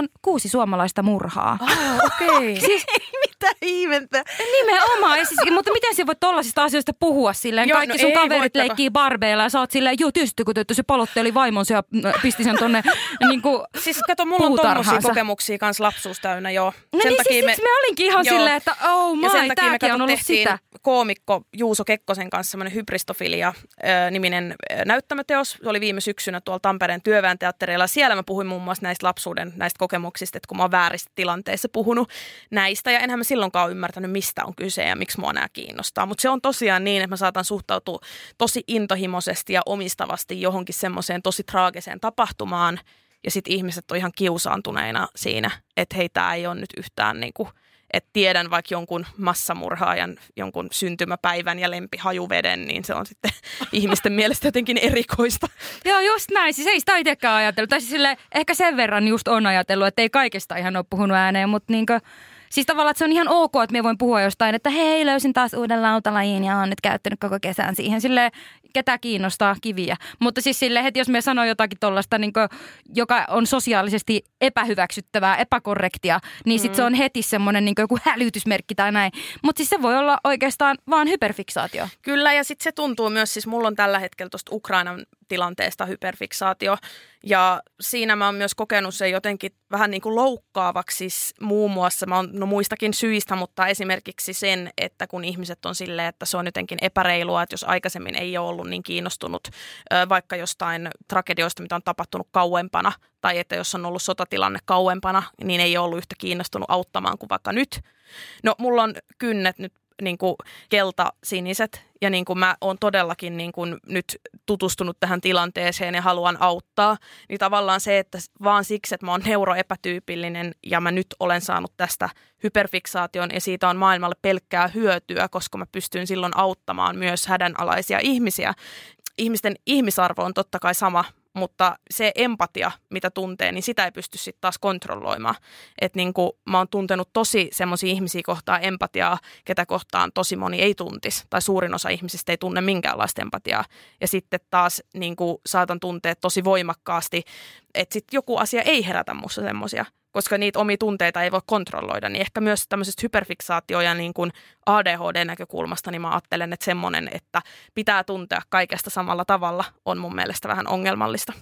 S4: 6 suomalaista murhaa.
S5: Okei.
S4: Siis
S3: Mitä ihmettä?
S4: nimenomaan, mutta miten sä voit tollasista asioista puhua silleen?
S5: Joo,
S4: Kaikki
S5: no
S4: sun
S5: ei
S4: kaverit
S5: voi,
S4: leikkii barbeilla ja sä oot silleen, joo tietysti kun se palotteli vaimonsa ja pisti sen tonne niinku
S5: Siis kato, mulla on tommosia
S4: puutarhaansa.
S5: kokemuksia kans lapsuus täynnä, joo.
S4: No niin, siis siksi me olinkin ihan
S5: Joo.
S4: silleen, että oh
S5: Ja sen
S4: my,
S5: takia me
S4: tääkin on ollut
S5: tehtiin
S4: sitä.
S5: koomikko Juuso Kekkosen kanssa semmoinen Hybristofilia-niminen näyttämöteos. Se oli viime syksynä tuolla Tampereen työväenteattereilla. Siellä mä puhuin muun muassa näistä lapsuuden näistä kokemuksista, että kun mä oon vääristä tilanteissa puhunut näistä. Ja enhän mä silloinkaan ole ymmärtänyt, mistä on kyse ja miksi mua nämä kiinnostaa. Mutta se on tosiaan niin, että mä saatan suhtautua tosi intohimoisesti ja omistavasti johonkin semmoiseen tosi traagiseen tapahtumaan. Ja sitten ihmiset on ihan kiusaantuneina siinä, että hei, tää ei ole nyt yhtään niinku, että tiedän vaikka jonkun massamurhaajan, jonkun syntymäpäivän ja lempihajuveden, niin se on sitten ihmisten mielestä jotenkin erikoista.
S4: Joo, just näin. Siis ei sitä itsekään ajatellut. Tai siis silleen, ehkä sen verran just on ajatellut, että ei kaikesta ihan ole puhunut ääneen, mutta niinkö, siis tavallaan, että se on ihan ok, että me voin puhua jostain, että hei, löysin taas uuden lautalajin ja olen nyt käyttänyt koko kesän siihen. Silleen, ketä kiinnostaa kiviä. Mutta siis silleen, heti jos me sanoo jotakin tollaista, niinkö, joka on sosiaalisesti epähyväksyttävää, epäkorrektia, niin sitten se on heti semmoinen niinkö joku hälytysmerkki tai näin. Mutta siis se voi olla oikeastaan vaan hyperfiksaatio.
S5: Kyllä, ja sitten se tuntuu myös, siis mulla on tällä hetkellä tuosta Ukrainan tilanteesta hyperfiksaatio, ja siinä mä oon myös kokenut sen jotenkin vähän niin kuin loukkaavaksi, siis muun muassa, mä oon muistakin syistä, mutta esimerkiksi sen, että kun ihmiset on silleen, että se on jotenkin epäreilua, että jos aikaisemmin ei ole ollut niin kiinnostunut vaikka jostain tragedioista, mitä on tapahtunut kauempana, tai että jos on ollut sotatilanne kauempana, niin ei ole ollut yhtä kiinnostunut auttamaan kuin vaikka nyt. No, mulla on kynnet nyt niin kuin keltasiniset, ja niin kuin mä oon todellakin niin kuin nyt tutustunut tähän tilanteeseen ja haluan auttaa, niin tavallaan se, että vaan siksi, että mä oon neuroepätyypillinen ja mä nyt olen saanut tästä hyperfiksaation ja siitä on maailmalle pelkkää hyötyä, koska mä pystyn silloin auttamaan myös hädänalaisia ihmisiä. Ihmisten ihmisarvo on totta kai sama, mutta se empatia, mitä tuntee, niin sitä ei pysty sitten taas kontrolloimaan. Että niin kuin mä oon tuntenut tosi semmoisia ihmisiä kohtaan empatiaa, ketä kohtaan tosi moni ei tuntisi. Tai suurin osa ihmisistä ei tunne minkäänlaista empatiaa. Ja sitten taas niin kuin saatan tuntea tosi voimakkaasti, että sitten joku asia ei herätä musta semmoisia. Koska niitä omia tunteita ei voi kontrolloida, niin ehkä myös tämmöisestä hyperfiksaatio- ja niin kuin ADHD-näkökulmasta, niin mä ajattelen, että semmoinen, että pitää tuntea kaikesta samalla tavalla, on mun mielestä vähän ongelmallista.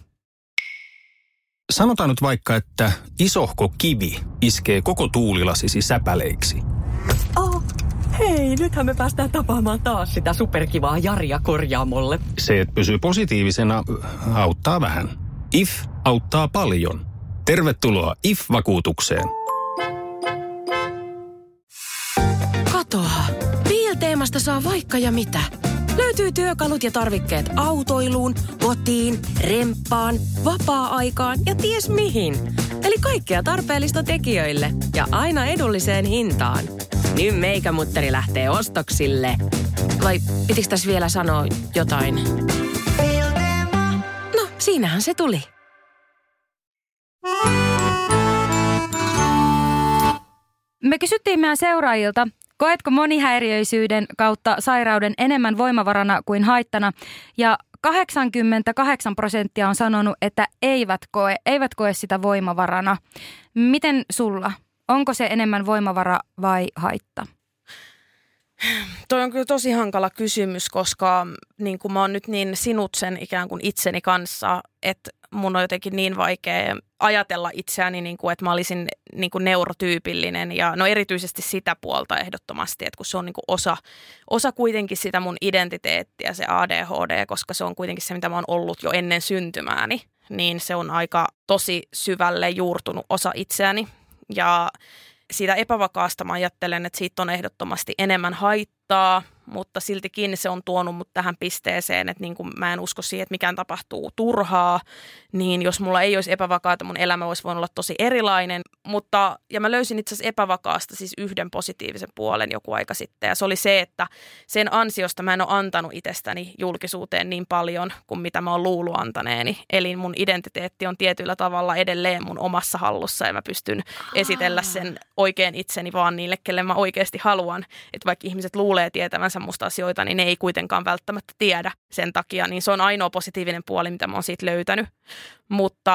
S1: Sanotaan nyt vaikka, että isohko kivi iskee koko tuulilasisi säpäleiksi.
S7: Oh, hei, nythän me päästään tapaamaan taas sitä superkivaa Jaria korjaamolle.
S1: Se, että pysyy positiivisena, auttaa vähän. IF auttaa paljon. Tervetuloa IF-vakuutukseen.
S7: Katoa. Bil-teemasta saa vaikka ja mitä. Löytyy työkalut ja tarvikkeet autoiluun, kotiin, remppaan, vapaa-aikaan ja ties mihin. Eli kaikkea tarpeellista tekijöille ja aina edulliseen hintaan. Nyt meikämutteri lähtee ostoksille. Vai pitikö tässä vielä sanoa jotain? No, siinähän se tuli.
S4: Me kysyttiin meidän seuraajilta, koetko monihäiriöisyyden kautta sairauden enemmän voimavarana kuin haittana? Ja 88% on sanonut, että eivät koe sitä voimavarana. Miten sulla? Onko se enemmän voimavara vai haitta?
S5: Toi on kyllä tosi hankala kysymys, koska niin kuin mä oon nyt niin sinut sen ikään kuin itseni kanssa, että mun on jotenkin niin vaikea ajatella itseäni, niin kuin, että mä olisin niin kuin neurotyypillinen ja no erityisesti sitä puolta ehdottomasti, että kun se on niin kuin osa kuitenkin sitä mun identiteettiä, se ADHD, koska se on kuitenkin se, mitä mä oon ollut jo ennen syntymääni, niin se on aika tosi syvälle juurtunut osa itseäni ja siitä epävakaasta mä ajattelen, että siitä on ehdottomasti enemmän haittaa, mutta siltikin se on tuonut mut tähän pisteeseen, että niin kuin mä en usko siihen, että mikään tapahtuu turhaa, niin jos mulla ei olisi epävakaata, mun elämä olisi voinut olla tosi erilainen, mutta ja mä löysin itse asiassa epävakaasta siis yhden positiivisen puolen joku aika sitten ja se oli se, että sen ansiosta mä en ole antanut itsestäni julkisuuteen niin paljon kuin mitä mä oon luullut antaneeni, eli mun identiteetti on tietyllä tavalla edelleen mun omassa hallussa ja mä pystyn esitellä sen oikein itseni vaan niille, kelle mä oikeasti haluan, että vaikka ihmiset luulee tietävänsä musta asioita, niin ne ei kuitenkaan välttämättä tiedä sen takia, niin se on ainoa positiivinen puoli, mitä mä oon siitä löytänyt. Mutta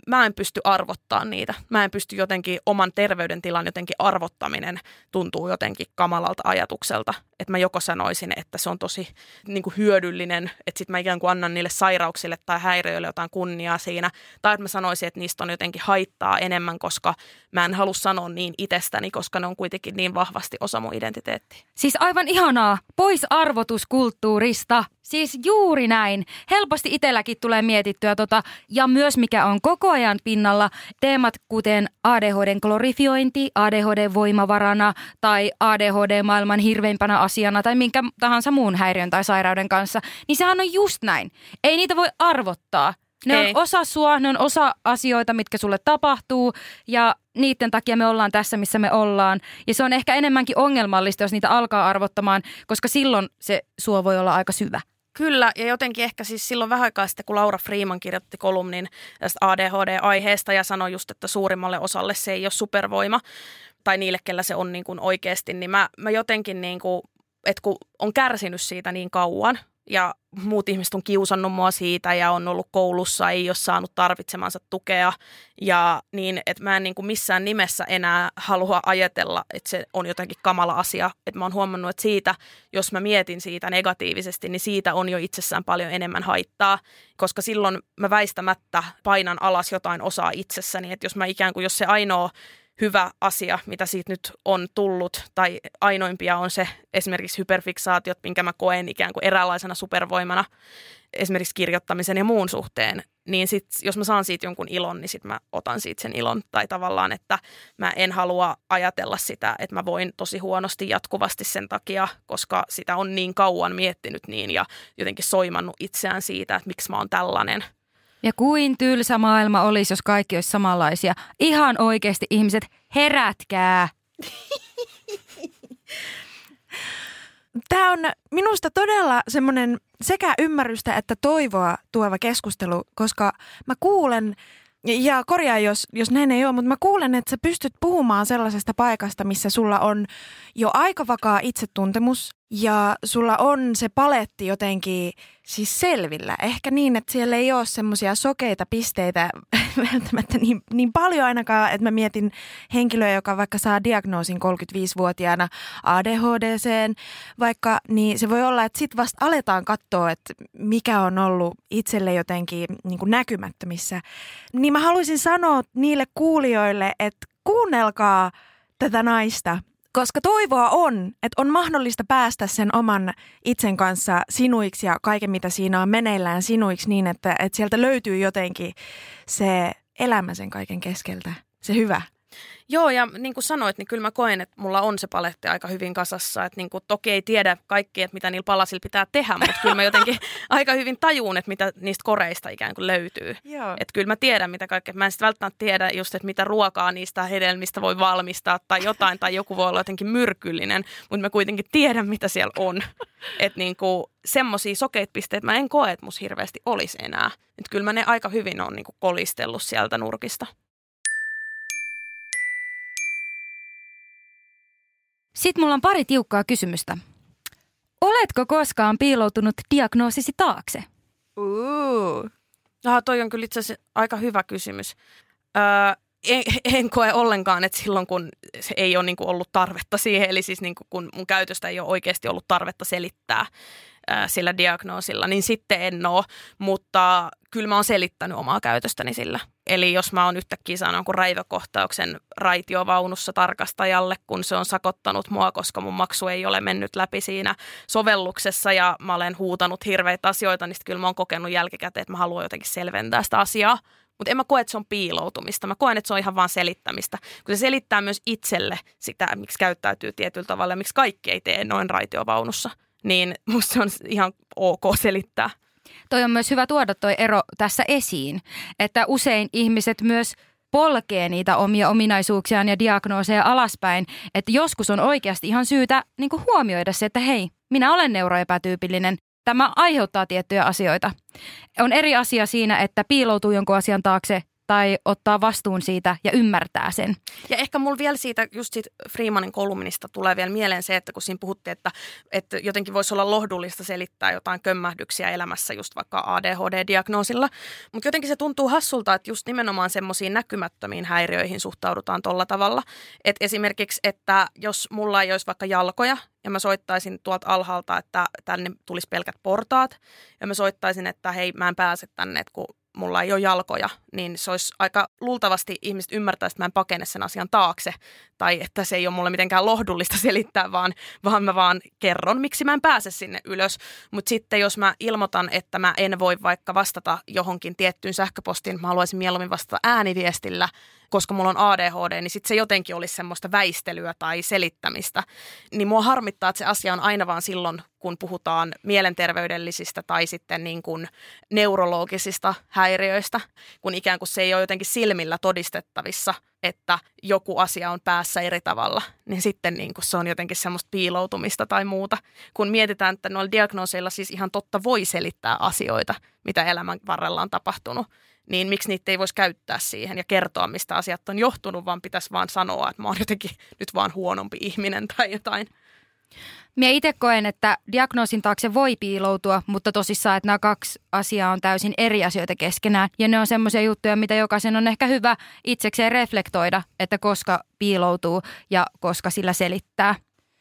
S5: mä en pysty arvottaa niitä. Mä en pysty jotenkin oman terveydentilan jotenkin arvottaminen tuntuu jotenkin kamalalta ajatukselta. Että mä joko sanoisin, että se on tosi niin kuin hyödyllinen, että sit mä ikään kuin annan niille sairauksille tai häiriöille jotain kunniaa siinä. Tai että mä sanoisin, että niistä on jotenkin haittaa enemmän, koska mä en halua sanoa niin itsestäni, koska ne on kuitenkin niin vahvasti osa mun identiteettiä.
S4: Siis aivan ihanaa. Pois arvotuskulttuurista. Siis juuri näin. Helposti itselläkin tulee mietittyä ja myös mikä on koko ajan pinnalla, teemat kuten ADHDn glorifiointi, ADHD voimavarana tai ADHD maailman hirveimpänä asiana tai minkä tahansa muun häiriön tai sairauden kanssa, niin sehän on just näin. Ei niitä voi arvottaa. Ne on osa sua, ne on osa asioita, mitkä sulle tapahtuu ja niiden takia me ollaan tässä, missä me ollaan. Ja se on ehkä enemmänkin ongelmallista, jos niitä alkaa arvottamaan, koska silloin se suo voi olla aika syvä.
S5: Kyllä, ja jotenkin ehkä siis silloin vähän aikaa sitten, kun Laura Freeman kirjoitti kolumnin tästä ADHD-aiheesta ja sanoi just, että suurimmalle osalle se ei ole supervoima, tai niille, kellä se on niin kuin oikeasti, niin mä jotenkin, niin kuin, että kun on kärsinyt siitä niin kauan, ja muut ihmiset on kiusannut mua siitä ja on ollut koulussa, ei ole saanut tarvitsemansa tukea ja niin, että mä en niin kuin missään nimessä enää halua ajatella, että se on jotenkin kamala asia. Että mä oon huomannut, että siitä, jos mä mietin siitä negatiivisesti, niin siitä on jo itsessään paljon enemmän haittaa, koska silloin mä väistämättä painan alas jotain osaa itsessäni, että jos mä ikään kuin, jos se ainoa hyvä asia, mitä siitä nyt on tullut, tai ainoimpia on se esimerkiksi hyperfiksaatiot, minkä mä koen ikään kuin eräänlaisena supervoimana esimerkiksi kirjoittamisen ja muun suhteen, niin sit, jos mä saan siitä jonkun ilon, niin sit mä otan siitä sen ilon. Tai tavallaan, että mä en halua ajatella sitä, että mä voin tosi huonosti jatkuvasti sen takia, koska sitä on niin kauan miettinyt niin ja jotenkin soimannut itseään siitä, että miksi mä oon tällainen.
S4: Ja kuin tylsä maailma olisi, jos kaikki olisi samanlaisia. Ihan oikeasti ihmiset, herätkää!
S3: Tämä on minusta todella semmoinen sekä ymmärrystä että toivoa tuova keskustelu, koska mä kuulen, ja korjaa jos näin ei ole, mutta mä kuulen, että sä pystyt puhumaan sellaisesta paikasta, missä sulla on jo aika vakaa itsetuntemus ja sulla on se paletti jotenkin siis selvillä. Ehkä niin, että siellä ei ole semmoisia sokeita pisteitä välttämättä niin paljon ainakaan, että mä mietin henkilöä, joka vaikka saa diagnoosin 35-vuotiaana ADHD:seen, vaikka niin se voi olla, että sit vasta aletaan katsoa, että mikä on ollut itselle jotenkin niin kuin näkymättömissä. Niin mä haluaisin sanoa niille kuulijoille, että kuunnelkaa tätä naista. Koska toivoa on, että on mahdollista päästä sen oman itsen kanssa sinuiksi ja kaiken, mitä siinä on meneillään sinuiksi niin, että sieltä löytyy jotenkin se elämä sen kaiken keskeltä, se hyvä.
S5: Joo, ja niin kuin sanoit, niin kyllä mä koen, että mulla on se paletti aika hyvin kasassa. Että niin kuin toki ei tiedä kaikki, että mitä niillä palasilla pitää tehdä, mutta kyllä mä jotenkin aika hyvin tajuun, että mitä niistä koreista ikään kuin löytyy. Että kyllä mä tiedän, mitä kaikkea. Mä en sitten välttämättä tiedä just, että mitä ruokaa niistä hedelmistä voi valmistaa tai jotain, tai joku voi olla jotenkin myrkyllinen, mutta mä kuitenkin tiedän, mitä siellä on. Että niin kuin semmoisia sokeita pisteitä mä en koe, että musta hirveästi olisi enää. Että kyllä mä ne aika hyvin on niin kuin kolistellut sieltä nurkista.
S4: Sitten mulla on pari tiukkaa kysymystä. Oletko koskaan piiloutunut diagnoosisi taakse?
S5: Toi on kyllä itse asiassa aika hyvä kysymys. En koe ollenkaan, että silloin kun se ei ole niin kuin ollut tarvetta siihen, eli siis niin kuin kun mun käytöstä ei ole oikeasti ollut tarvetta selittää sillä diagnoosilla, niin sitten en ole, mutta kyllä mä oon selittänyt omaa käytöstäni sillä. Eli jos mä oon yhtäkkiä saanut jonkun raivokohtauksen raitiovaunussa tarkastajalle, kun se on sakottanut mua, koska mun maksu ei ole mennyt läpi siinä sovelluksessa ja mä olen huutanut hirveitä asioita, niin sitten kyllä mä oon kokenut jälkikäteen, että mä haluan jotenkin selventää sitä asiaa. Mutta en mä koe, että se on piiloutumista. Mä koen, että se on ihan vaan selittämistä. Kun se selittää myös itselle sitä, miksi käyttäytyy tietyllä tavalla ja miksi kaikki ei tee noin raitiovaunussa, niin musta se on ihan ok selittää.
S4: Toi on myös hyvä tuoda toi ero tässä esiin, että usein ihmiset myös polkee niitä omia ominaisuuksiaan ja diagnooseja alaspäin, että joskus on oikeasti ihan syytä niin kuin huomioida se, että hei, minä olen neuroepätyypillinen. Tämä aiheuttaa tiettyjä asioita. On eri asia siinä, että piiloutuu jonkun asian taakse tai ottaa vastuun siitä ja ymmärtää sen.
S5: Ja ehkä mulla vielä siitä Freemanin kolumnista tulee vielä mieleen se, että kun siinä puhuttiin, että jotenkin voisi olla lohdullista selittää jotain kömmähdyksiä elämässä just vaikka ADHD-diagnoosilla. Mutta jotenkin se tuntuu hassulta, että just nimenomaan semmoisiin näkymättömiin häiriöihin suhtaudutaan tolla tavalla. Että esimerkiksi, että jos mulla ei olisi vaikka jalkoja ja mä soittaisin tuolta alhaalta, että tänne tulisi pelkät portaat ja mä soittaisin, että hei mä en pääse tänne, että kun mulla ei ole jalkoja, niin se olisi aika luultavasti ihmiset ymmärtäisi, että mä en pakene sen asian taakse. Tai että se ei ole mulle mitenkään lohdullista selittää, vaan mä vaan kerron, miksi mä en pääse sinne ylös. Mutta sitten jos mä ilmoitan, että mä en voi vaikka vastata johonkin tiettyyn sähköpostiin, mä haluaisin mieluummin vastata ääniviestillä, koska mulla on ADHD, niin sitten se jotenkin olisi semmoista väistelyä tai selittämistä. Niin mua harmittaa, että se asia on aina vaan silloin, kun puhutaan mielenterveydellisistä tai sitten niin kuin neurologisista häiriöistä, kun ikään kuin se ei ole jotenkin silmillä todistettavissa, että joku asia on päässä eri tavalla, niin sitten niin kuin se on jotenkin semmoista piiloutumista tai muuta. Kun mietitään, että noilla diagnooseilla siis ihan totta voi selittää asioita, mitä elämän varrella on tapahtunut, niin miksi niitä ei voisi käyttää siihen ja kertoa, mistä asiat on johtunut, vaan pitäisi vaan sanoa, että mä oon jotenkin nyt vaan huonompi ihminen tai jotain.
S4: Minä itse koen, että diagnoosin taakse voi piiloutua, mutta tosissaan, että nämä kaksi asiaa on täysin eri asioita keskenään. Ja ne on semmoisia juttuja, mitä jokaisen on ehkä hyvä itsekseen reflektoida, että koska piiloutuu ja koska sillä selittää.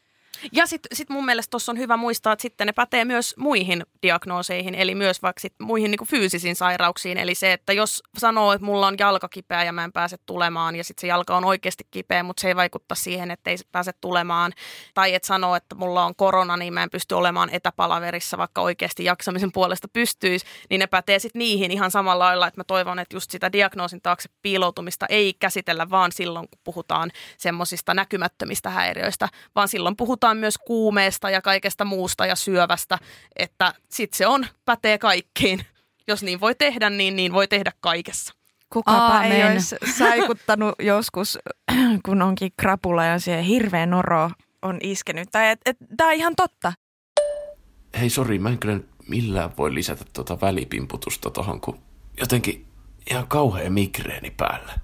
S5: Ja sit mun mielestä tuossa on hyvä muistaa, että sitten ne pätee myös muihin diagnooseihin, eli myös vaikka sit muihin niin kuin fyysisiin sairauksiin. Eli se, että jos sanoo, että mulla on jalka kipeä ja mä en pääse tulemaan, ja sitten se jalka on oikeasti kipeä, mutta se ei vaikuttaa siihen, että ei pääse tulemaan. Tai että sanoo, että mulla on korona, niin mä en pysty olemaan etäpalaverissa, vaikka oikeasti jaksamisen puolesta pystyisi, niin ne pätee sitten niihin ihan samalla lailla, että mä toivon, että just sitä diagnoosin taakse piiloutumista ei käsitellä vaan silloin, kun puhutaan semmoisista näkymättömistä häiriöistä, vaan silloin puhutaan myös kuumeesta ja kaikesta muusta ja syövästä, että sitten se pätee kaikkiin. Jos niin voi tehdä, niin voi tehdä kaikessa.
S3: Kukapa ei olisi saikuttanut joskus, kun onkin krapula ja se hirveä noro on iskenyt. Tai tämä on ihan totta.
S6: Hei sori, mä en kyllä millään voi lisätä tuota välipimputusta tohon, kun jotenkin ihan kauhea migreeni päällä.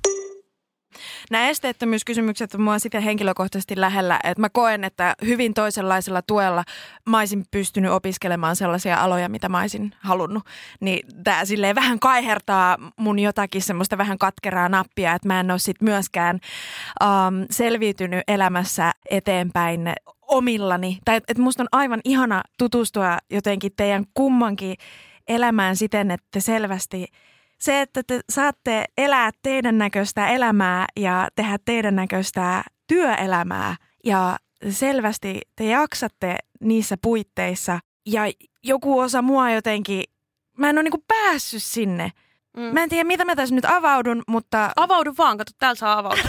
S3: Nämä esteettömyyskysymykset on mua sitä henkilökohtaisesti lähellä, että mä koen, että hyvin toisenlaisella tuella mä olisin pystynyt opiskelemaan sellaisia aloja, mitä mä olisin halunnut. Niin tää silleen vähän kaihertaa mun jotakin semmoista vähän katkeraa nappia, että mä en ole sit myöskään selviytynyt elämässä eteenpäin omillani. Tai että musta on aivan ihana tutustua jotenkin teidän kummankin elämään siten, että selvästi se, että te saatte elää teidän näköistä elämää ja tehdä teidän näköistä työelämää ja selvästi te jaksatte niissä puitteissa ja joku osa mua jotenkin, mä en ole niinku päässyt sinne. Mä en tiedä, mitä mä tässä nyt avaudun, mutta...
S5: Avaudu vaan, kato, täällä saa avautua.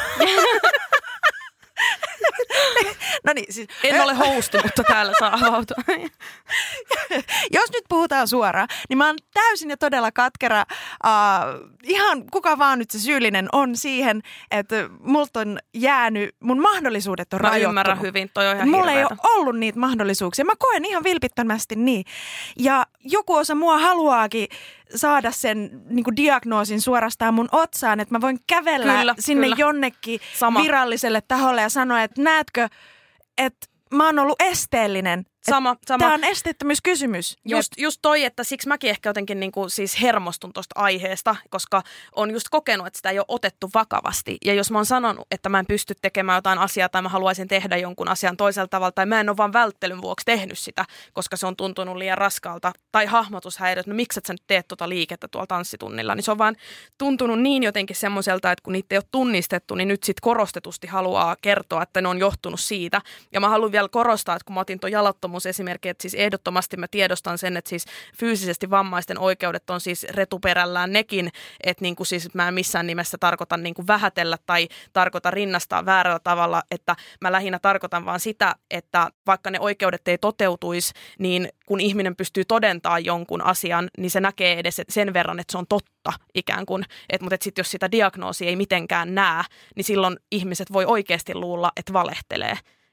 S3: No niin, siis...
S5: En ole hosti, mutta täällä saa avautua.
S3: Jos nyt puhutaan suoraan, niin mä oon täysin ja todella katkera. Ihan kuka vaan nyt se syyllinen on siihen, että multa on jäänyt, mun mahdollisuudet on rajoittunut.
S5: Mä ymmärrän hyvin, toi on ihan
S3: mulla
S5: hirveetä.
S3: ei ole ollut niitä mahdollisuuksia. Mä koen ihan vilpittömästi niin. Ja joku osa mua haluaakin saada sen niin kuin diagnoosin suorastaan mun otsaan, että mä voin kävellä sinne jonnekin viralliselle taholle ja sanoa, että näetkö, että mä oon ollut esteellinen.
S5: Sama.
S3: Tämä on esteettömyyskysymys.
S5: Just toi, että siksi mäkin ehkä jotenkin niinku siis hermostun tuosta aiheesta, koska on just kokenut, että sitä ei ole otettu vakavasti. Ja jos mä oon sanonut, että mä en pysty tekemään jotain asiaa tai mä haluaisin tehdä jonkun asian toisella tavalla tai mä en ole vaan välttelyn vuoksi tehnyt sitä, koska se on tuntunut liian raskaalta tai hahmotushäiriöt, no miksi et sä nyt teet tota liikettä tuolla tanssitunnilla, niin se on vaan tuntunut niin jotenkin semmoiselta, että kun niitä ei ole tunnistettu, niin nyt sit korostetusti haluaa kertoa, että ne on johtunut siitä. Ja mä haluan vielä korostaa, että kun mä otin tuon jalattomuusesimerkki, että siis ehdottomasti mä tiedostan sen, että siis fyysisesti vammaisten oikeudet on siis retuperällään nekin, että niin kuin siis mä en missään nimessä tarkoita niin kuin vähätellä tai tarkoita rinnastaa väärällä tavalla, että mä lähinnä tarkoitan vaan sitä, että vaikka ne oikeudet ei toteutuisi, niin kun ihminen pystyy todentamaan jonkun asian, niin se näkee edes sen verran, että se on totta ikään kuin. Mutta sitten jos sitä diagnoosia ei mitenkään näe, niin silloin ihmiset voi oikeasti luulla, että valehtelee.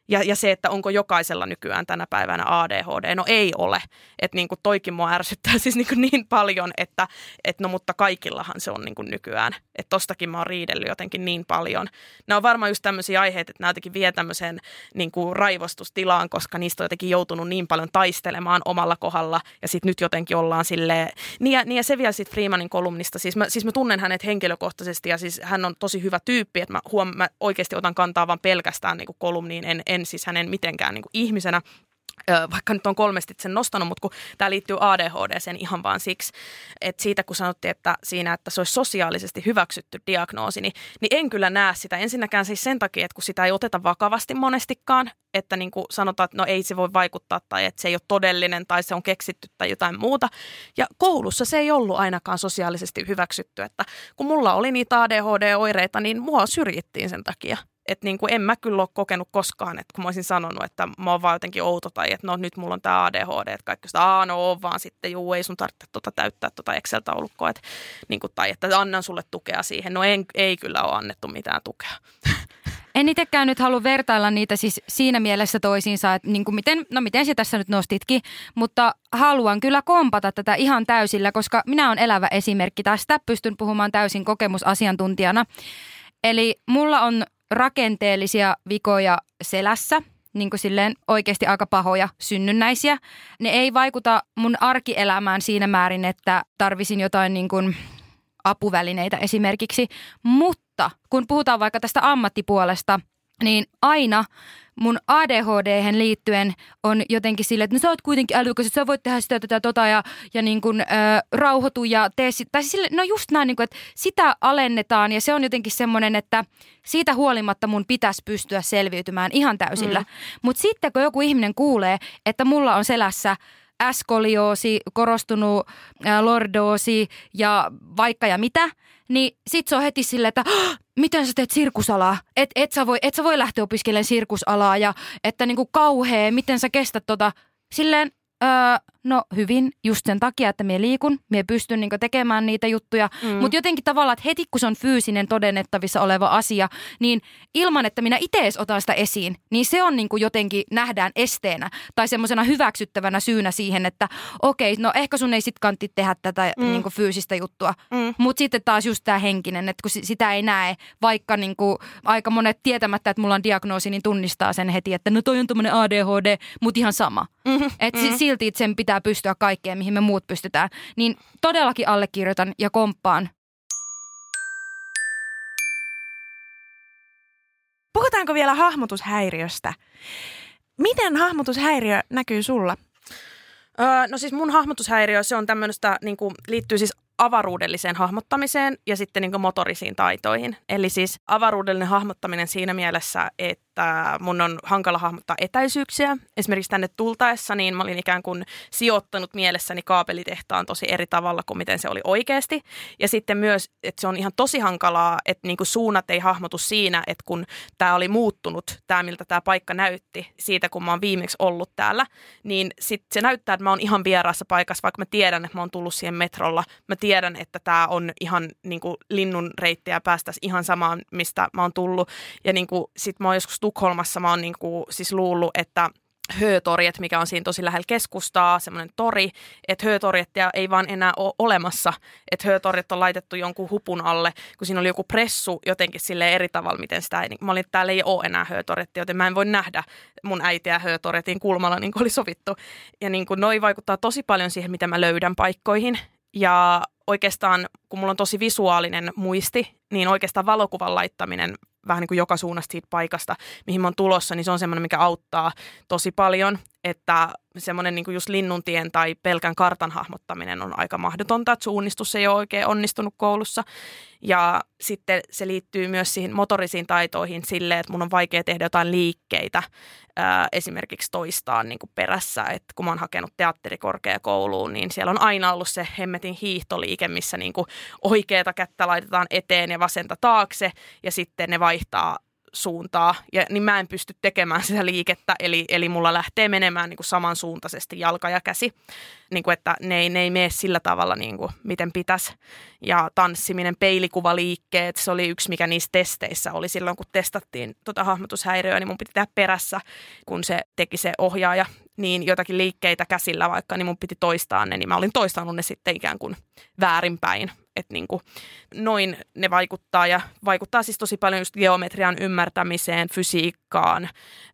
S5: Ja se, että onko jokaisella nykyään tänä päivänä ADHD, no ei ole. Että niin kuin toikin mua ärsyttää siis niin paljon, että no mutta kaikillahan se on niin kuin nykyään. Että tostakin mä oon riidellyt jotenkin niin paljon. Nämä on varmaan just tämmöisiä aiheita, että nämä jotenkin vie tämmöiseen niin kuin raivostustilaan, koska niistä on jotenkin joutunut niin paljon taistelemaan omalla kohdalla. Ja sitten nyt jotenkin ollaan silleen, niin ja se vielä sitten Freemanin kolumnista. Siis mä tunnen hänet henkilökohtaisesti ja siis hän on tosi hyvä tyyppi, että mä oikeasti otan kantaa vaan pelkästään niin kuin kolumniin, en siis hänen mitenkään niin kuin ihmisenä, vaikka nyt on 3 sen nostanut, mutta kun tämä liittyy ADHD:seen ihan vaan siksi, että siitä kun sanottiin, että siinä, että se olisi sosiaalisesti hyväksytty diagnoosi, niin en kyllä näe sitä. Ensinnäkään siis sen takia, että kun sitä ei oteta vakavasti monestikaan, että niin kuin sanotaan, että no ei se voi vaikuttaa tai että se ei ole todellinen tai se on keksitty tai jotain muuta. Ja koulussa se ei ollut ainakaan sosiaalisesti hyväksytty, että kun mulla oli niitä ADHD-oireita, niin mua syrjittiin sen takia. Että niin kuin en mä kyllä ole kokenut koskaan, että kun mä olisin sanonut, että mä oon vaan jotenkin outo tai että no nyt mulla on tää ADHD, että kaikki sitä, no on vaan sitten, ei sun tarvitse täyttää Excel-taulukkoa, että, niin kuin, tai että annan sulle tukea siihen. No ei kyllä ole annettu mitään tukea.
S4: En itsekään nyt halua vertailla niitä siis siinä mielessä toisiinsa, että niin kuin miten se tässä nyt nostitkin, mutta haluan kyllä kompata tätä ihan täysillä, koska minä olen elävä esimerkki tästä, pystyn puhumaan täysin kokemusasiantuntijana. Eli mulla on rakenteellisia vikoja selässä, niin kuin silleen oikeasti aika pahoja synnynnäisiä. Ne ei vaikuta mun arkielämään siinä määrin, että tarvisin jotain niin kuin apuvälineitä esimerkiksi, mutta kun puhutaan vaikka tästä ammattipuolesta, niin aina mun ADHD:hen liittyen on jotenkin silleen, että no sä oot kuitenkin älykäs, että sä voit tehdä sitä ja niin kuin rauhoitu ja tee tai siis sille, no just näin, niin kuin, että sitä alennetaan ja se on jotenkin semmoinen, että siitä huolimatta mun pitäisi pystyä selviytymään ihan täysillä. Mutta sitten kun joku ihminen kuulee, että mulla on selässä skolioosi, korostunut lordoosi ja vaikka ja mitä, niin sit se on heti silleen, että miten sä teet sirkusalaa? Et sä voi lähteä opiskelemaan sirkusalaa ja että niinku kauhea, miten sä kestät silleen, no hyvin, just sen takia, että mie liikun, mie pystyn niinku tekemään niitä juttuja, mutta jotenkin tavallaan, että heti kun se on fyysinen todennettavissa oleva asia, niin ilman, että minä itse edes otan sitä esiin, niin se on niinku jotenkin nähdään esteenä tai semmoisena hyväksyttävänä syynä siihen, että okei, no ehkä sun ei sit kantti tehdä tätä niinku fyysistä juttua, mutta sitten taas just tämä henkinen, että kun sitä ei näe, vaikka niinku aika monet tietämättä, että mulla on diagnoosi, niin tunnistaa sen heti, että no toi on tommoinen ADHD, mutta ihan sama. Että silti sen pitää pystyä kaikkeen, mihin me muut pystytään. Niin todellakin allekirjoitan ja komppaan.
S3: Puhutaanko vielä hahmotushäiriöstä? Miten hahmotushäiriö näkyy sulla?
S5: No siis mun hahmotushäiriö, se on tämmöistä, niin kuin, liittyy siis avaruudelliseen hahmottamiseen ja sitten niin kuin motorisiin taitoihin. Eli siis avaruudellinen hahmottaminen siinä mielessä, että mun on hankala hahmottaa etäisyyksiä. Esimerkiksi tänne tultaessa, niin mä olin ikään kuin sijoittanut mielessäni kaapelitehtaan tosi eri tavalla kuin miten se oli oikeasti. Ja sitten myös, että se on ihan tosi hankalaa, että niin kuin suunnat ei hahmotu siinä, että kun tämä oli muuttunut, tämä miltä tämä paikka näytti siitä, kun mä oon viimeksi ollut täällä, niin sitten se näyttää, että mä oon ihan vieraassa paikassa, vaikka mä tiedän, että mä oon tullut siihen metrolla. Mä tiedän, että tämä on ihan niin kuin linnun reittejä päästäisiin ihan samaan, mistä mä oon tullut. Ja niin kuin, sit mä oon joskus Tukholmassa, mä oon niin kuin, siis luullut, että Hötorget, mikä on siinä tosi lähellä keskustaa, semmoinen tori, että Hötorgettia ei vaan enää ole olemassa, että Hötorget on laitettu jonkun hupun alle, kun siinä oli joku pressu jotenkin silleen eri tavalla, miten sitä ei, mä olin, että täällä ei ole enää Hötorgettia, joten mä en voi nähdä mun äitiä Hötorgetin kulmalla, niin kuin oli sovittu. Ja niin kuin noi vaikuttaa tosi paljon siihen, mitä mä löydän paikkoihin. Ja oikeastaan, kun mulla on tosi visuaalinen muisti, niin oikeastaan valokuvan laittaminen vähän niin kuin joka suunnasta siitä paikasta, mihin mä oon tulossa, niin se on semmoinen, mikä auttaa tosi paljon, että semmoinen niin kuin just linnuntien tai pelkän kartan hahmottaminen on aika mahdotonta, että suunnistus ei ole oikein onnistunut koulussa. Ja sitten se liittyy myös siihen motorisiin taitoihin silleen, että mun on vaikea tehdä jotain liikkeitä, esimerkiksi toistaa niin kuin perässä, että kun mä oon hakenut teatterikorkeakouluun, niin siellä on aina ollut se hemmetin hiihtoliike, missä niin kuin oikeata kättä laitetaan eteen ja vasenta taakse ja sitten ne vaihtaa suuntaa, niin mä en pysty tekemään sitä liikettä, eli mulla lähtee menemään niin kuin samansuuntaisesti jalka ja käsi, niin kuin, että ne ei mene sillä tavalla, niin kuin, miten pitäisi. Ja tanssiminen, peilikuvaliikkeet, se oli yksi, mikä niissä testeissä oli silloin, kun testattiin hahmotushäiriöä, niin mun piti tehdä perässä, kun se teki se ohjaaja, niin jotakin liikkeitä käsillä vaikka, niin mun piti toistaa ne, niin mä olin toistanut ne sitten ikään kuin väärinpäin. Että niin kuin noin ne vaikuttaa ja vaikuttaa siis tosi paljon just geometrian ymmärtämiseen, fysiikkaan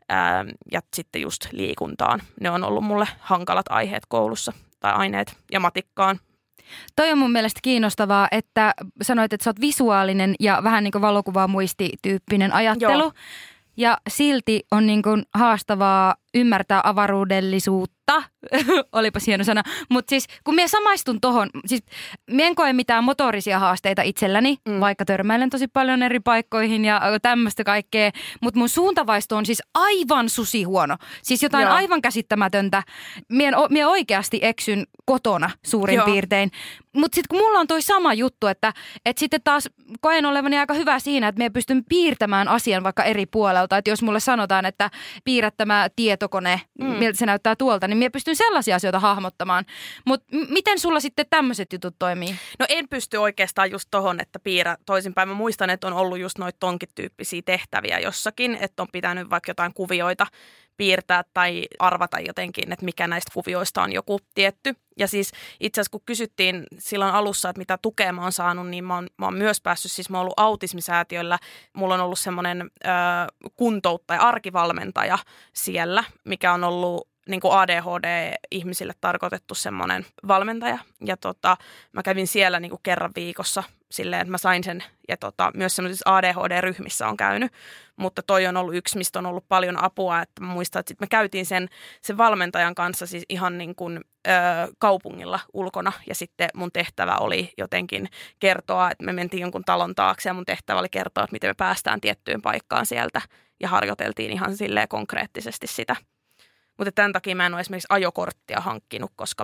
S5: ja sitten just liikuntaan. Ne on ollut mulle hankalat aiheet koulussa tai aineet ja matikkaan.
S4: Toi on mun mielestä kiinnostavaa, että sanoit, että sä oot visuaalinen ja vähän niin kuin valokuvamuistityyppinen ajattelu. Joo. Ja silti on niin kuin haastavaa ymmärtää avaruudellisuutta, olipa hieno sana, mutta siis kun minä samaistun tohon, siis minä en koe mitään motorisia haasteita itselläni, vaikka törmäilen tosi paljon eri paikkoihin ja tämmöistä kaikkea, mutta mun suuntavaisto on siis aivan susihuono, siis jotain aivan käsittämätöntä. Minä oikeasti eksyn kotona suurin piirtein, mutta sitten kun mulla on toi sama juttu, että sitten taas koen olevani aika hyvä siinä, että minä pystyn piirtämään asian vaikka eri puolelta, että jos mulle sanotaan, että piirrä tämä tietokone, miltä se näyttää tuolta, niin minä pystyn sellaisia asioita hahmottamaan. Mutta miten sulla sitten tämmöiset jutut toimii?
S5: No en pysty oikeastaan just tohon, että piirrä toisinpäin. Mä muistan, että on ollut just noita tonkin tyyppisiä tehtäviä jossakin, että on pitänyt vaikka jotain kuvioita piirtää tai arvata jotenkin, että mikä näistä kuvioista on joku tietty. Ja siis itse asiassa kun kysyttiin silloin alussa, että mitä tukea mä oon saanut, niin mä oon myös päässyt, siis mä oon ollut autismisäätiöllä. Mulla on ollut semmoinen kuntouttaja, arkivalmentaja siellä, mikä on ollut niin kuin ADHD-ihmisille tarkoitettu semmoinen valmentaja. Ja mä kävin siellä niin kuin kerran viikossa silleen, että mä sain sen. Ja myös semmoisissa ADHD-ryhmissä on käynyt. Mutta toi on ollut yksi, mistä on ollut paljon apua. Että mä muistan, että sitten me käytiin sen valmentajan kanssa siis ihan niin kuin kaupungilla ulkona. Ja sitten mun tehtävä oli jotenkin kertoa, että me mentiin jonkun talon taakse. Ja mun tehtävä oli kertoa, että miten me päästään tiettyyn paikkaan sieltä. Ja harjoiteltiin ihan silleen konkreettisesti sitä. Mutta tämän takia mä en ole esimerkiksi ajokorttia hankkinut, koska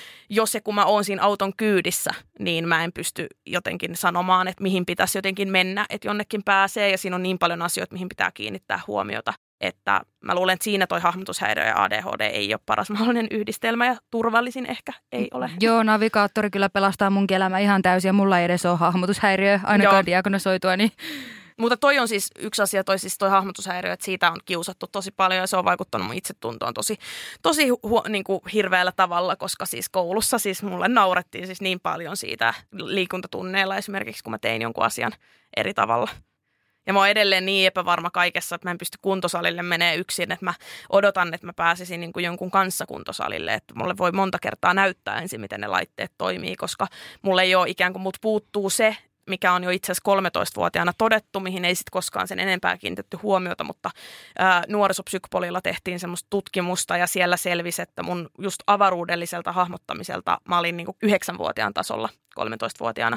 S5: kun mä oon siinä auton kyydissä, niin mä en pysty jotenkin sanomaan, että mihin pitäisi jotenkin mennä, että jonnekin pääsee. Ja siinä on niin paljon asioita, mihin pitää kiinnittää huomiota, että mä luulen, että siinä toi hahmotushäiriö ja ADHD ei ole paras mahdollinen yhdistelmä ja turvallisin ehkä ei ole.
S4: Joo, navigaattori kyllä pelastaa mun elämä ihan täysin ja mulla ei edes ole hahmotushäiriö ainakaan diagnosoitua, niin...
S5: Mutta toi on siis yksi asia, toi hahmotushäiriö, että siitä on kiusattu tosi paljon ja se on vaikuttanut mun itsetuntoon tosi niin kuin hirveällä tavalla, koska siis koulussa siis mulle naurettiin siis niin paljon siitä liikuntatunneilla esimerkiksi, kun mä tein jonkun asian eri tavalla. Ja mä oon edelleen niin epävarma kaikessa, että mä en pysty kuntosalille menee yksin, että mä odotan, että mä pääsisin niin kuin jonkun kanssa kuntosalille, että mulle voi monta kertaa näyttää ensin, miten ne laitteet toimii, koska mulle ei ole ikään kuin mut puuttuu se, mikä on jo itse asiassa 13-vuotiaana todettu, mihin ei sitten koskaan sen enempää kiinnitetty huomiota, mutta nuorisopsykopolilla tehtiin semmoista tutkimusta ja siellä selvisi, että mun just avaruudelliselta hahmottamiselta mä olin niin kuin 9-vuotiaan tasolla 13-vuotiaana.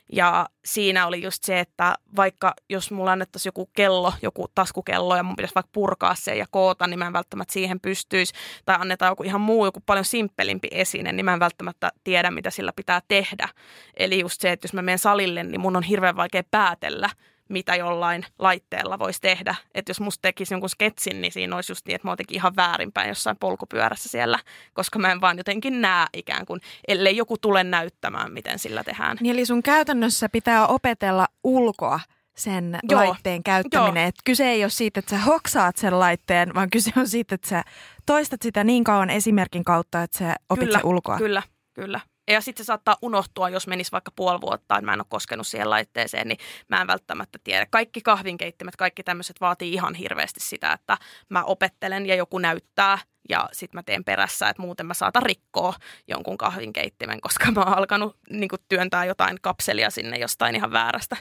S5: Ja siinä oli just se, että vaikka jos mulla annettaisiin joku taskukello ja mun pitäisi vaikka purkaa se ja koota, niin mä en välttämättä siihen pystyisi. Tai annetaan joku paljon simppelimpi esine, niin mä en välttämättä tiedä, mitä sillä pitää tehdä. Eli just se, että jos mä menen salille, niin mun on hirveän vaikea päätellä, mitä jollain laitteella voisi tehdä. Että jos musta tekisi jonkun sketsin, niin siinä olisi just niin, että mä oon ihan väärinpäin jossain polkupyörässä siellä, koska mä en vaan jotenkin näe ikään kuin, ellei joku tule näyttämään, miten sillä tehdään.
S3: Niin eli sun käytännössä pitää opetella ulkoa sen laitteen käyttäminen. Että kyse ei ole siitä, että sä hoksaat sen laitteen, vaan kyse on siitä, että sä toistat sitä niin kauan esimerkin kautta, että sä opit sen ulkoa.
S5: Kyllä. Ja sitten se saattaa unohtua, jos menisi vaikka puoli vuotta, että mä en ole koskenut siihen laitteeseen, niin mä en välttämättä tiedä. Kaikki kahvinkeittimet, kaikki tämmöiset vaatii ihan hirveästi sitä, että mä opettelen ja joku näyttää ja sitten mä teen perässä, että muuten mä saatan rikkoa jonkun kahvinkeittimen, koska mä oon alkanut niin kuin työntää jotain kapselia sinne jostain ihan väärästä.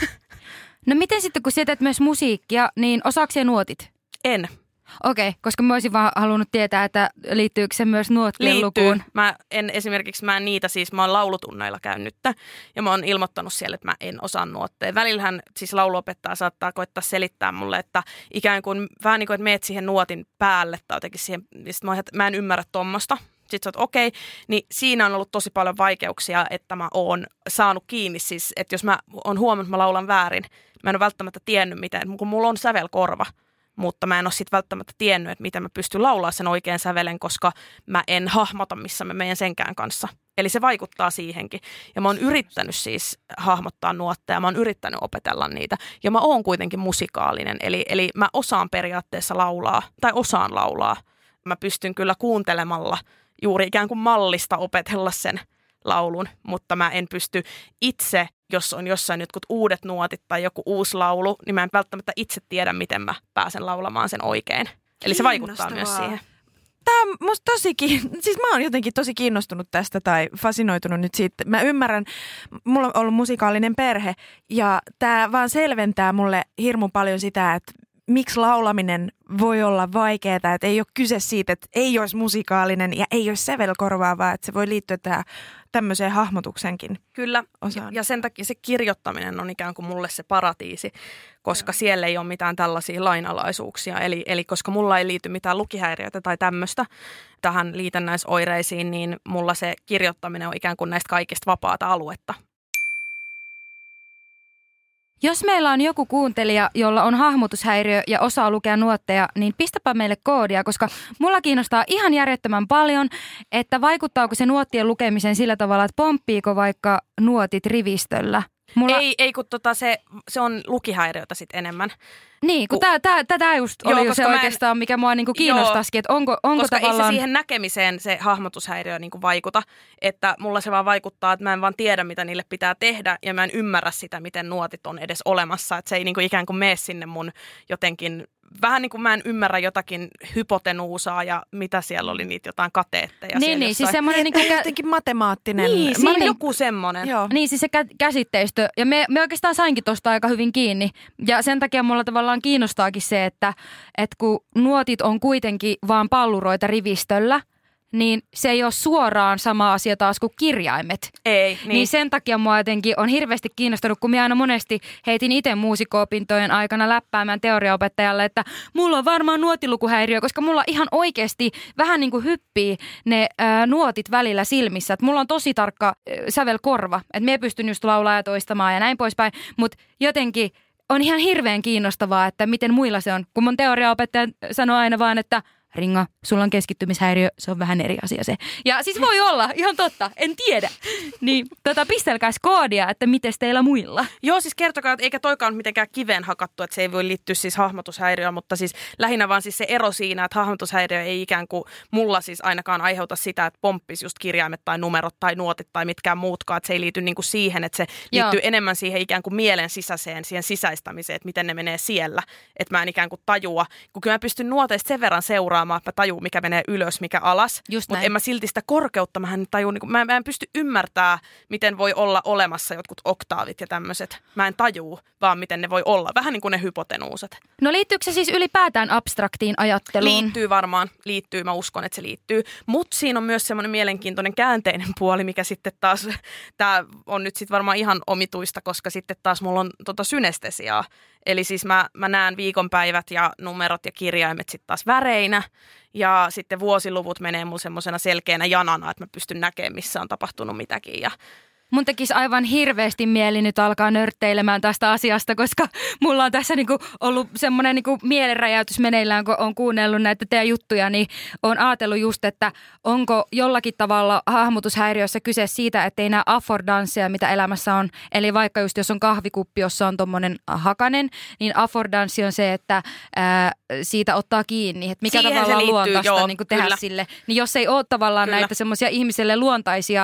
S4: No miten sitten, kun sä teet myös musiikkia, niin osaako sä nuotit?
S5: En.
S4: Okei, koska mä olisin vaan halunnut tietää, että liittyykö se myös nuottien lukuun?
S5: Mä en niitä siis, mä oon laulutunneilla käynyttä ja mä oon ilmoittanut siellä, että mä en osaa nuotteja. Välillähän siis lauluopettaja saattaa koittaa selittää mulle, että ikään kuin vähän niin kuin, että meet siihen nuotin päälle tai jotenkin siihen, mä en ymmärrä tommosta. sit sä oot okei. Niin siinä on ollut tosi paljon vaikeuksia, että mä oon saanut kiinni siis, että jos mä oon huomannut, että mä laulan väärin, mä en ole välttämättä tiennyt miten, kun mulla on sävelkorva, mutta mä en ole sitten välttämättä tiennyt, että miten mä pystyn laulaa sen oikean sävelen, koska mä en hahmota, missä mä menen senkään kanssa. Eli se vaikuttaa siihenkin. Ja mä oon yrittänyt siis hahmottaa nuotteja, mä oon yrittänyt opetella niitä. Ja mä oon kuitenkin musikaalinen, eli mä osaan periaatteessa laulaa, tai osaan laulaa. Mä pystyn kyllä kuuntelemalla juuri ikään kuin mallista opetella sen laulun, mutta mä en pysty itse, jos on jossain jotkut uudet nuotit tai joku uusi laulu, niin mä en välttämättä itse tiedä, miten mä pääsen laulamaan sen oikein. Eli se vaikuttaa myös siihen.
S3: Tämä on musta siis mä oon jotenkin tosi kiinnostunut tästä tai fasinoitunut nyt siitä. Mä ymmärrän, mulla on ollut musikaalinen perhe ja tämä vaan selventää mulle hirmu paljon sitä, että miksi laulaminen voi olla vaikeaa, että ei ole kyse siitä, että ei olisi musikaalinen ja ei olisi sävelkorvaa, vaan että se voi liittyä tähän tämmöiseen hahmotuksenkin.
S5: Kyllä, ja sen takia se kirjoittaminen on ikään kuin mulle se paratiisi, koska siellä ei ole mitään tällaisia lainalaisuuksia. Eli koska mulla ei liity mitään lukihäiriötä tai tämmöistä tähän liitännäisoireisiin, niin mulla se kirjoittaminen on ikään kuin näistä kaikista vapaata aluetta.
S4: Jos meillä on joku kuuntelija, jolla on hahmotushäiriö ja osaa lukea nuotteja, niin pistäpä meille koodia, koska mulla kiinnostaa ihan järjettömän paljon, että vaikuttaako se nuottien lukemiseen sillä tavalla, että pomppiiko vaikka nuotit rivistöllä.
S5: Ei kun se on lukihäiriötä sitten enemmän.
S4: Niin, kun tätä just oli jo se oikeastaan, mikä mua niinku kiinnostaisikin, että onko
S5: koska
S4: tavallaan...
S5: ei se siihen näkemiseen se hahmotushäiriö niinku vaikuta, että mulla se vaan vaikuttaa, että mä en vaan tiedä, mitä niille pitää tehdä ja mä en ymmärrä sitä, miten nuotit on edes olemassa, että se ei niinku ikään kuin mene sinne mun jotenkin... Vähän niin kuin mä en ymmärrä jotakin hypotenuusaa ja mitä siellä oli niitä jotain kateetteja.
S4: Niin, siis semmoinen niin
S3: jotenkin matemaattinen.
S5: Niin, joku semmoinen.
S3: Joo.
S4: Niin, siis se käsitteistö. Ja me oikeastaan sainkin tuosta aika hyvin kiinni. Ja sen takia mulla tavallaan kiinnostaakin se, että kun nuotit on kuitenkin vaan palluroita rivistöllä, niin se ei ole suoraan sama asia taas kuin kirjaimet.
S5: Ei,
S4: niin sen takia mua jotenkin on hirveästi kiinnostanut, kun minä aina monesti heitin itse muusikko-opintojen aikana läppäämään teoriaopettajalle, että mulla on varmaan nuotilukuhäiriö, koska mulla ihan oikeasti vähän niin kuin hyppii ne nuotit välillä silmissä. Että mulla on tosi tarkka sävelkorva, että minä pystyn just laulaa ja toistamaan ja näin poispäin, mutta jotenkin on ihan hirveän kiinnostavaa, että miten muilla se on. Kun mun teoriaopettaja sanoo aina vaan, että Ringa, sulla on keskittymishäiriö, se on vähän eri asia se. Ja siis voi olla, ihan totta, en tiedä. Niin pistelkääs koodia, että mites teillä muilla.
S5: Joo, siis kertokaa, että eikä toikaan mitenkään kiveen hakattu, että se ei voi liittyä siis hahmotushäiriöön, mutta siis lähinnä vaan siis se ero siinä, että hahmotushäiriö ei ikään kuin mulla siis ainakaan aiheuta sitä, että pomppisi just kirjaimet tai numerot tai nuotit tai mitkään muutkaan, että se ei liity niin kuin siihen, että se liittyy enemmän siihen ikään kuin mielen sisäiseen, siihen sisäistämiseen, että miten ne menee siellä, että mä en ikään kuin tajua, kun kyllä mä pystyn nuoteista sen verran seuraamaan, että mä tajun, mikä menee ylös, mikä alas. Mutta en mä silti sitä korkeutta, mä en pysty ymmärtämään, miten voi olla olemassa jotkut oktaavit ja tämmöiset. Mä en tajuu, vaan miten ne voi olla. Vähän niin kuin ne hypotenuuset.
S4: No liittyykö se siis ylipäätään abstraktiin ajatteluun?
S5: Liittyy varmaan. Liittyy, mä uskon, että se liittyy. Mutta siinä on myös semmoinen mielenkiintoinen käänteinen puoli, mikä sitten taas, tää on nyt sitten varmaan ihan omituista, koska sitten taas mulla on synestesiaa. Eli siis mä näen viikonpäivät ja numerot ja kirjaimet sitten taas väreinä. Ja sitten vuosiluvut menee mulla semmoisena selkeänä janana, että mä pystyn näkemään, missä on tapahtunut mitäkin. Ja
S4: mun tekisi aivan hirveästi mieli nyt alkaa nörtteilemään tästä asiasta, koska mulla on tässä niinku ollut semmoinen niinku mielenräjäytys meneillään, kun on kuunnellut näitä teidän juttuja, niin on ajatellut just, että onko jollakin tavalla hahmotushäiriössä kyse siitä, että ei näe affordansseja, mitä elämässä on. Eli vaikka just jos on kahvikuppi, jossa on tommonen hakanen, niin affordanssi on se, että siitä ottaa kiinni, että mikä
S5: siihen
S4: tavallaan luontaista niin tehdä
S5: kyllä.
S4: sille. Niin jos ei ole tavallaan näitä semmoisia ihmiselle luontaisia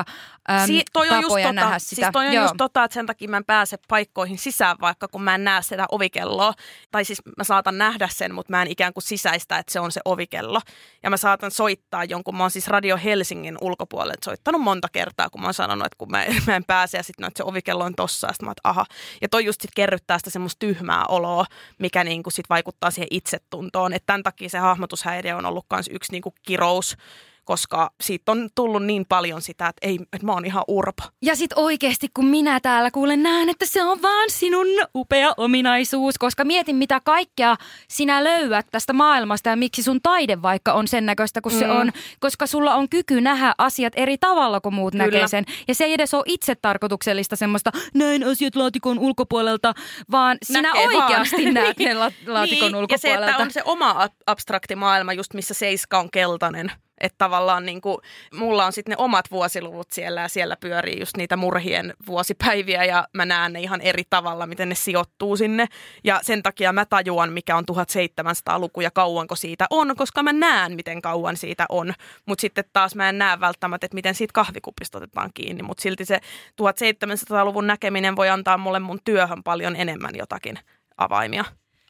S4: tapoja nähdä sitä.
S5: Siis toi on just että sen takia mä en pääse paikkoihin sisään, vaikka kun mä en näe sitä ovikelloa. Tai siis mä saatan nähdä sen, mutta mä en ikään kuin sisäistä, että se on se ovikello. Ja mä saatan soittaa jonkun, mä oon siis Radio Helsingin ulkopuolelle soittanut monta kertaa, kun mä oon sanonut, että kun mä en pääse ja sitten että se ovikello on tossa. Ja sitten mä oon, aha. Ja toi just sit kerryttää sitä semmoista tyhmää oloa, mikä niinku sit vaikuttaa siihen itsetuntoon. Että tämän takia se hahmotushäiriö on ollut kans yksi niinku kirous, koska siitä on tullut niin paljon sitä, että mä oon ihan urpo.
S4: Ja sit oikeesti, kun minä täällä näen, että se on vaan sinun upea ominaisuus, koska mietin, mitä kaikkea sinä löydät tästä maailmasta ja miksi sun taide vaikka on sen näköistä, kun se on, koska sulla on kyky nähdä asiat eri tavalla kuin muut näkee sen. Ja se ei edes ole itse tarkoituksellista semmoista, näin asiat laatikon ulkopuolelta, vaan sinä oikeasti näet ne laatikon ulkopuolelta.
S5: Ja se, että on se oma abstrakti maailma, just missä seiska on keltainen. Että tavallaan niinku, mulla on sitten ne omat vuosiluvut siellä ja siellä pyörii just niitä murhien vuosipäiviä ja mä näen ne ihan eri tavalla, miten ne sijoittuu sinne. Ja sen takia mä tajuan, mikä on 1700-luku ja kauanko siitä on, koska mä näen, miten kauan siitä on. Mutta sitten taas mä en näe välttämättä, että miten siitä kahvikupista otetaan kiinni. Mutta silti se 1700-luvun näkeminen voi antaa mulle mun työhön paljon enemmän jotakin avaimia.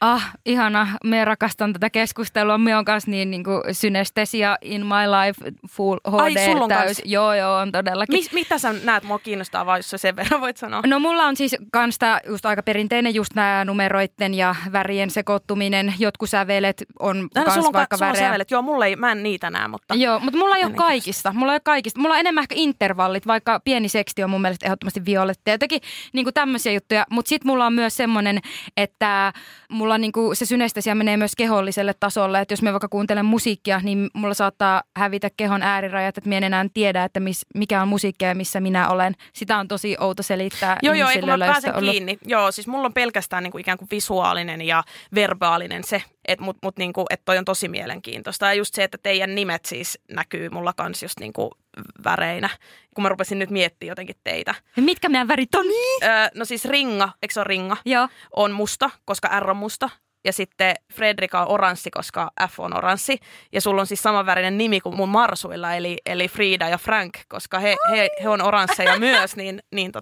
S4: Ihana. Me rakastan tätä keskustelua. Me on kanssa niinku synestesia in my life full HD.
S5: Ai, sulla on
S4: täys. Joo, on todellakin.
S5: Mitä sä näet? Mua kiinnostaa vaan, jos sä sen verran voit sanoa.
S4: No mulla on siis kans tää just aika perinteinen just nämä numeroitten ja värien sekoittuminen. Jotkut sävelet on kans vaikka värejä.
S5: Sävelet. Joo, mä en niitä näe, mutta...
S4: Joo, mutta mulla ei ole kaikista. Mulla on enemmän ehkä intervallit, vaikka pieni seksti on mun mielestä ehdottomasti violetteja. Jotenkin niinku tämmöisiä juttuja. Mutta sit mulla on myös semmonen, että mulla niinku se synestesia menee myös keholliselle tasolle, että jos mä vaikka kuuntelen musiikkia, niin mulla saattaa hävitä kehon äärirajat, että mä en enää tiedä, että mikä on musiikkia ja missä minä olen. Sitä on tosi outo selittää.
S5: Joo, ei kun mä pääsen kiinni. Joo, siis mulla on pelkästään niinku ikään kuin visuaalinen ja verbaalinen se, että mut niinku, et toi on tosi mielenkiintoista. Ja just se, että teidän nimet siis näkyy mulla kans just niinku väreinä, kun mä rupesin nyt miettimään jotenkin teitä.
S4: Mitkä meidän värit on?
S5: No siis Ringa, eikö se ole Ringa?
S4: Joo.
S5: On musta, koska R on musta. Ja sitten Fredrika on oranssi, koska F on oranssi. Ja sulla on siis samanvärinen nimi kuin mun marsuilla, eli Frida ja Frank, koska he on oransseja myös, niin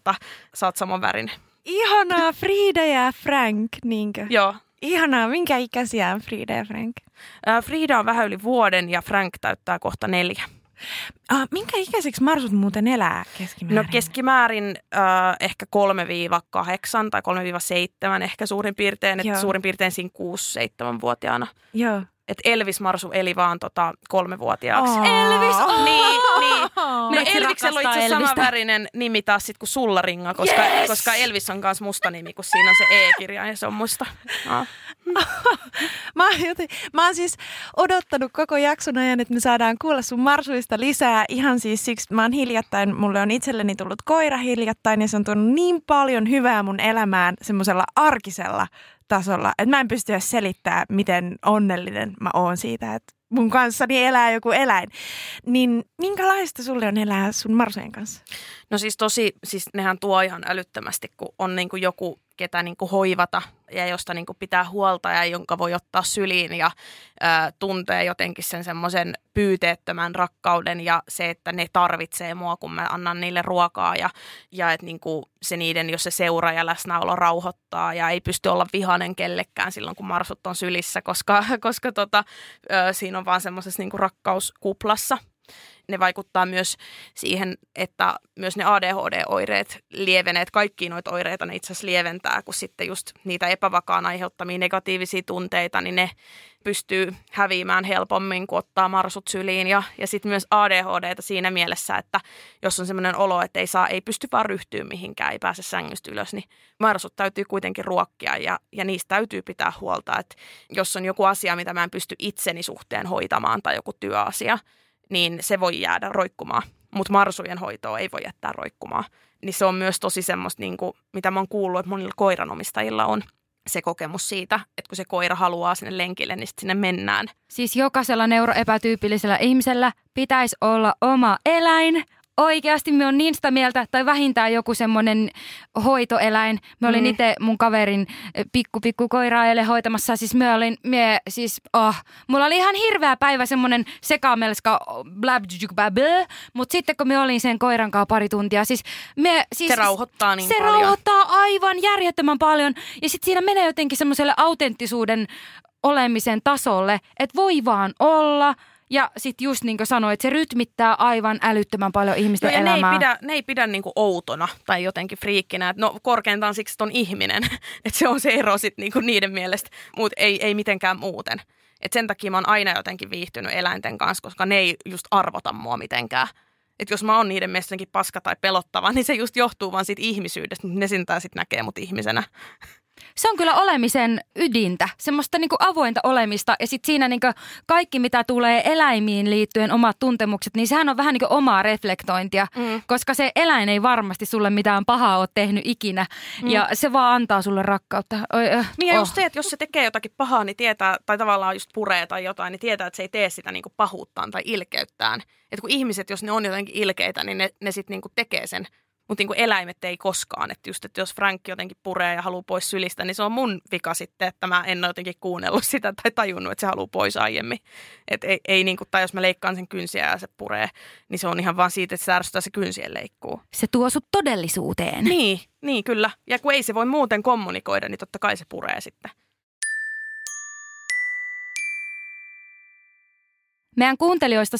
S5: sä oot samanvärinen.
S3: Ihanaa, Frida ja Frank, niinkö?
S5: Joo.
S3: Ihanaa, minkä ikäisiä on Frida ja Frank?
S5: Frida on vähän yli vuoden ja Frank täyttää kohta 4.
S3: Minkä ikäiseksi marsut muuten elää keskimäärin?
S5: No keskimäärin ehkä 3-8 tai 3-7 ehkä suurin piirtein, että suurin piirtein siinä 6-7-vuotiaana.
S3: Joo.
S5: Että Elvis Marsu eli vaan 3-vuotiaaksi.
S4: Elvis!
S5: Niin. No
S4: Meitsi
S5: Elviksellä on itse asiassa samanvärinen nimi taas sit kuin sulla, Ringa, koska Elvis on kanssa musta nimi, kun siinä on se E-kirja ja se on musta.
S3: Mä oon siis odottanut koko jakson ajan, että me saadaan kuulla sun marsuista lisää. Ihan siis siksi mä oon hiljattain, mulle on itselleni tullut koira hiljattain ja se on tuonut niin paljon hyvää mun elämään semmoisella arkisella tasolla, että mä en pysty edes selittämään, miten onnellinen mä oon siitä, että mun kanssani elää joku eläin. Niin minkälaista sulle on elää sun marsujen kanssa?
S5: No siis nehän tuo ihan älyttömästi, kun on niinku joku, ketä niinku hoivata ja josta niinku pitää huolta ja jonka voi ottaa syliin ja tuntee jotenkin sen semmoisen pyyteettömän rakkauden ja se, että ne tarvitsee mua, kun mä annan niille ruokaa ja että niinku se niiden, jos se seura ja läsnäolo rauhoittaa ja ei pysty olla vihainen kellekään silloin, kun marsut on sylissä, koska siinä on vaan semmoisessa niinku rakkauskuplassa. Ne vaikuttaa myös siihen, että myös ne ADHD-oireet lieveneet, kaikki noita oireita ne itse asiassa lieventää, kun sitten just niitä epävakaan aiheuttamia negatiivisia tunteita, niin ne pystyy häviämään helpommin, kun ottaa marsut syliin. Ja sitten myös ADHD:tä siinä mielessä, että jos on sellainen olo, että ei pysty vaan ryhtyä mihinkään, ei pääse sängystä ylös, niin marsut täytyy kuitenkin ruokkia ja niistä täytyy pitää huolta. Että jos on joku asia, mitä mä en pysty itseni suhteen hoitamaan tai joku työasia, niin se voi jäädä roikkumaan. Mutta marsujen hoitoa ei voi jättää roikkumaan. Niin se on myös tosi semmoista, niin kuin, mitä mä oon kuullut, että monilla koiranomistajilla on se kokemus siitä, että kun se koira haluaa sinne lenkille, niin sinne mennään.
S4: Siis jokaisella neuroepätyypillisellä ihmisellä pitäisi olla oma eläin. Oikeasti me on niin sitä mieltä, tai vähintään joku semmoinen hoitoeläin. Mä olin itse mun kaverin pikku koiraa eilen hoitamassa. Siis mulla oli ihan hirveä päivä semmoinen sekamelska mutta sitten kun me olin sen koiran kanssa pari tuntia,
S5: se rauhoittaa niin
S4: paljon. Se rauhoittaa aivan järjettömän paljon. Ja sitten siinä menee jotenkin semmoiselle autenttisuuden olemisen tasolle, että voi vaan olla. Ja sitten just niin kuin sanoit, se rytmittää aivan älyttömän paljon ihmisten elämää.
S5: Ne ei pidä niinku outona tai jotenkin friikkinä. No korkeintaan siksi, että on ihminen. Että se on se ero sitten niinku niiden mielestä, mutta ei mitenkään muuten. Et sen takia mä oon aina jotenkin viihtynyt eläinten kanssa, koska ne ei just arvota mua mitenkään. Että jos mä oon niiden mielestä jotenkin paska tai pelottava, niin se just johtuu vaan siitä ihmisyydestä, mutta ne sentään sitten näkee mut ihmisenä.
S4: Se on kyllä olemisen ydintä, semmoista niinku avointa olemista ja sitten siinä niinku kaikki, mitä tulee eläimiin liittyen, omat tuntemukset, niin sehän on vähän niinku omaa reflektointia, koska se eläin ei varmasti sulle mitään pahaa ole tehnyt ikinä ja se vaan antaa sulle rakkautta.
S5: Niin ja just se, että jos se tekee jotakin pahaa, niin tietää, tai tavallaan just puree tai jotain, niin tietää, että se ei tee sitä niinku pahuuttaan tai ilkeyttään. Että kun ihmiset, jos ne on jotenkin ilkeitä, niin ne sitten niinku tekee sen. Mutta niin eläimet ei koskaan. Että just, että jos Frank jotenkin puree ja haluaa pois sylistä, niin se on mun vika sitten, että mä en ole jotenkin kuunnellut sitä tai tajunnut, että se haluaa pois aiemmin. Että ei niin kuin, tai jos mä leikkaan sen kynsiä ja se puree, niin se on ihan vaan siitä, että se ärsyttää se kynsien leikkuu.
S4: Se tuo sut todellisuuteen.
S5: Niin kyllä. Ja kun ei se voi muuten kommunikoida, niin totta kai se puree sitten.
S4: Meidän kuuntelijoista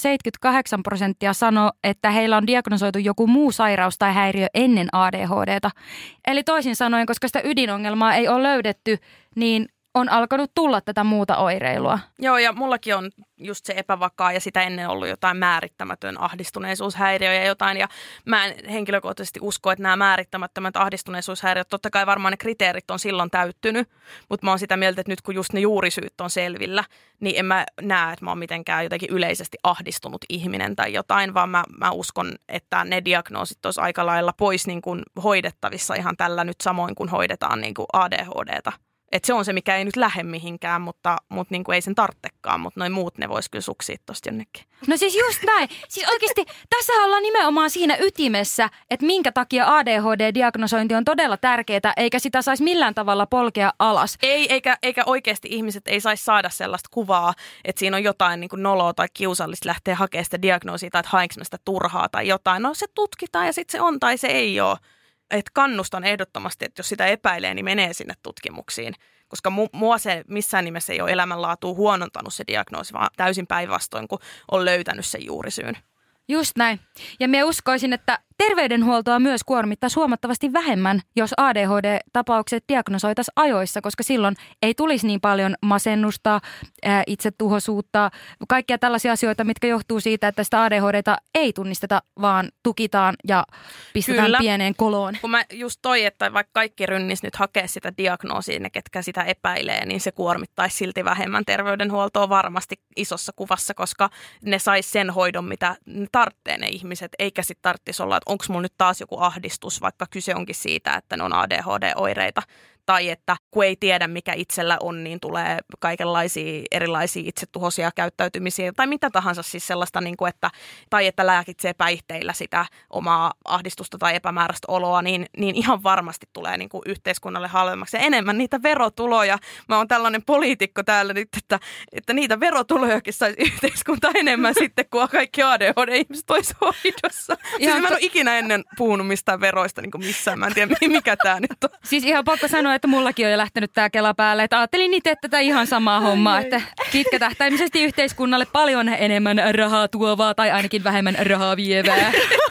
S4: 78% sanoo, että heillä on diagnosoitu joku muu sairaus tai häiriö ennen ADHDta. Eli toisin sanoen, koska sitä ydinongelmaa ei ole löydetty, niin on alkanut tulla tätä muuta oireilua.
S5: Joo, ja mullakin on just se epävakaa ja sitä ennen ollut jotain määrittämätön ahdistuneisuushäiriö ja jotain. Ja mä en henkilökohtaisesti usko, että nämä määrittämättömät ahdistuneisuushäiriöt, totta kai varmaan ne kriteerit on silloin täyttynyt, mutta mä oon sitä mieltä, että nyt kun just ne juurisyyt on selvillä, niin en mä näe, että mä oon mitenkään jotenkin yleisesti ahdistunut ihminen tai jotain, vaan mä uskon, että ne diagnoosit olisi aika lailla pois niin kuin hoidettavissa ihan tällä nyt samoin kuin hoidetaan niin kuin ADHDta. Että se on se, mikä ei nyt lähde mihinkään, mutta niin kuin ei sen tarvitsekaan, mutta noin muut ne vois kyllä suksia tosta jonnekin.
S4: No siis just näin. Siis oikeasti tässä ollaan nimenomaan siinä ytimessä, että minkä takia ADHD-diagnosointi on todella tärkeää, eikä sitä saisi millään tavalla polkea alas.
S5: Eikä oikeasti ihmiset ei saisi saada sellaista kuvaa, että siinä on jotain niin kuin noloa tai kiusallista lähteä hakemaan sitä diagnoosia tai että hainko sitä turhaa tai jotain. No se tutkitaan ja sitten se on tai se ei ole. Että kannustan ehdottomasti, että jos sitä epäilee, niin menee sinne tutkimuksiin. Koska mua se missään nimessä ei ole elämänlaatua huonontanut se diagnoosi, vaan täysin päinvastoin, kun on löytänyt sen juurisyyn.
S4: Just näin. Ja minä uskoisin, että terveydenhuoltoa myös kuormittaa huomattavasti vähemmän, jos ADHD-tapaukset diagnosoitaisiin ajoissa, koska silloin ei tulisi niin paljon masennusta, itsetuhoisuutta, kaikkia tällaisia asioita, mitkä johtuu siitä, että sitä ADHDta ei tunnisteta, vaan tukitaan ja pistetään
S5: Kyllä.
S4: pieneen koloon.
S5: Kun mä just että vaikka kaikki rynnis nyt hakea sitä diagnoosia, ne ketkä sitä epäilee, niin se kuormittaisi silti vähemmän terveydenhuoltoa varmasti isossa kuvassa, koska ne sais sen hoidon, mitä ne tarvitsee ne ihmiset, eikä sitten tarvitsisi olla, että onko mulla nyt taas joku ahdistus, vaikka kyse onkin siitä, että ne on ADHD-oireita. Tai että kun ei tiedä, mikä itsellä on, niin tulee kaikenlaisia erilaisia itsetuhoisia käyttäytymisiä tai mitä tahansa siis sellaista, niin kuin että lääkitsee päihteillä sitä omaa ahdistusta tai epämääräistä oloa, niin ihan varmasti tulee niin kuin yhteiskunnalle halvemmaksi ja enemmän niitä verotuloja. Mä oon tällainen poliitikko täällä nyt, että niitä verotulojakin saisi yhteiskunta enemmän sitten, kun kaikki ADHD-ihmiset olisi hoidossa. Siis mä en ole ikinä ennen puhunut mistään veroista niin kuin missään. Mä en tiedä, mikä tää nyt on.
S4: Siis ihan pakko sanoa, että mullakin on jo lähtenyt tää Kela päälle, että ajattelin itse tätä ihan samaa hommaa, että pitkätähtäimisesti yhteiskunnalle paljon enemmän rahaa tuovaa tai ainakin vähemmän rahaa vievää.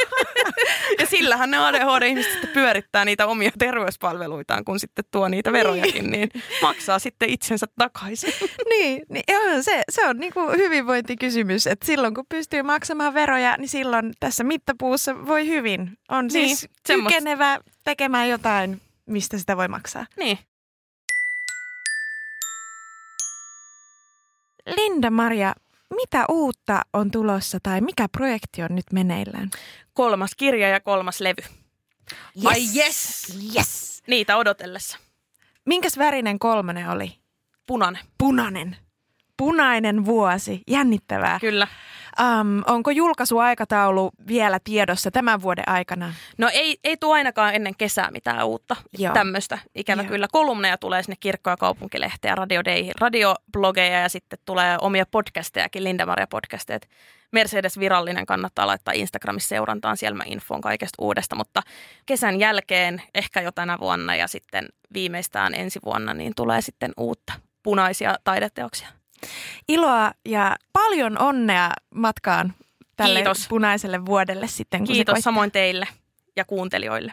S5: Ja sillähän ne ADHD-ihmiset sitten pyörittää niitä omia terveyspalveluitaan, kun sitten tuo niitä verojakin, niin maksaa sitten itsensä takaisin.
S3: Niin se on niinku hyvinvointikysymys, että silloin kun pystyy maksamaan veroja, niin silloin tässä mittapuussa voi hyvin. On siis kykenevä tekemään jotain, mistä sitä voi maksaa.
S5: Niin.
S3: Linda-Maria, mitä uutta on tulossa tai mikä projekti on nyt meneillään?
S5: 3. kirja ja 3. levy.
S3: Yes!
S5: Niitä odotellessa.
S3: Minkäs värinen 3 oli?
S5: Punainen.
S3: Punainen vuosi. Jännittävää.
S5: Kyllä.
S3: Onko julkaisuaikataulu vielä tiedossa tämän vuoden aikana?
S5: No ei tule ainakaan ennen kesää mitään uutta tämmöistä. Ikävä kyllä. Kolumneja tulee sinne Kirkko- ja kaupunkilehteen ja radiodeihin. Radioblogeja ja sitten tulee omia podcastejakin, Linda-Maria podcasteet. Mercedes Virallinen kannattaa laittaa Instagramissa seurantaan. Siellä mä infoon kaikesta uudesta, mutta kesän jälkeen ehkä jo tänä vuonna ja sitten viimeistään ensi vuonna niin tulee sitten uutta punaisia taideteoksia.
S3: Iloa ja paljon onnea matkaan tälle
S5: Kiitos.
S3: punaiselle vuodelle sitten, kun
S5: Kiitos
S3: se
S5: samoin teille ja kuuntelijoille.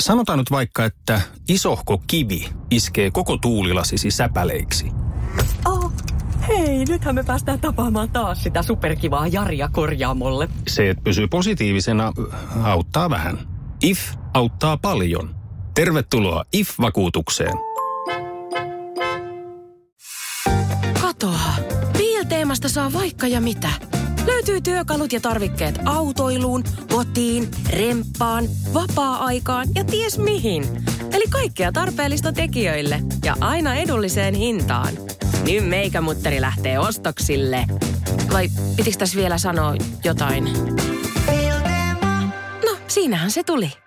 S1: Sanotaan nyt vaikka, että isohko kivi iskee koko tuulilasisi säpäleiksi.
S7: Oh, hei, nythän me päästään tapaamaan taas sitä superkivaa Jaria korjaamolle.
S1: Se, että pysyy positiivisena, auttaa vähän. IF auttaa paljon. Tervetuloa IF-vakuutukseen.
S7: Katoa. Piilteemasta saa vaikka ja mitä. Löytyy työkalut ja tarvikkeet autoiluun, kotiin, remppaan, vapaa-aikaan ja ties mihin. Eli kaikkea tarpeellista tekijöille ja aina edulliseen hintaan. Nyt meikämutteri lähtee ostoksille. Vai pitikö tässä vielä sanoa jotain? No, siinähän se tuli.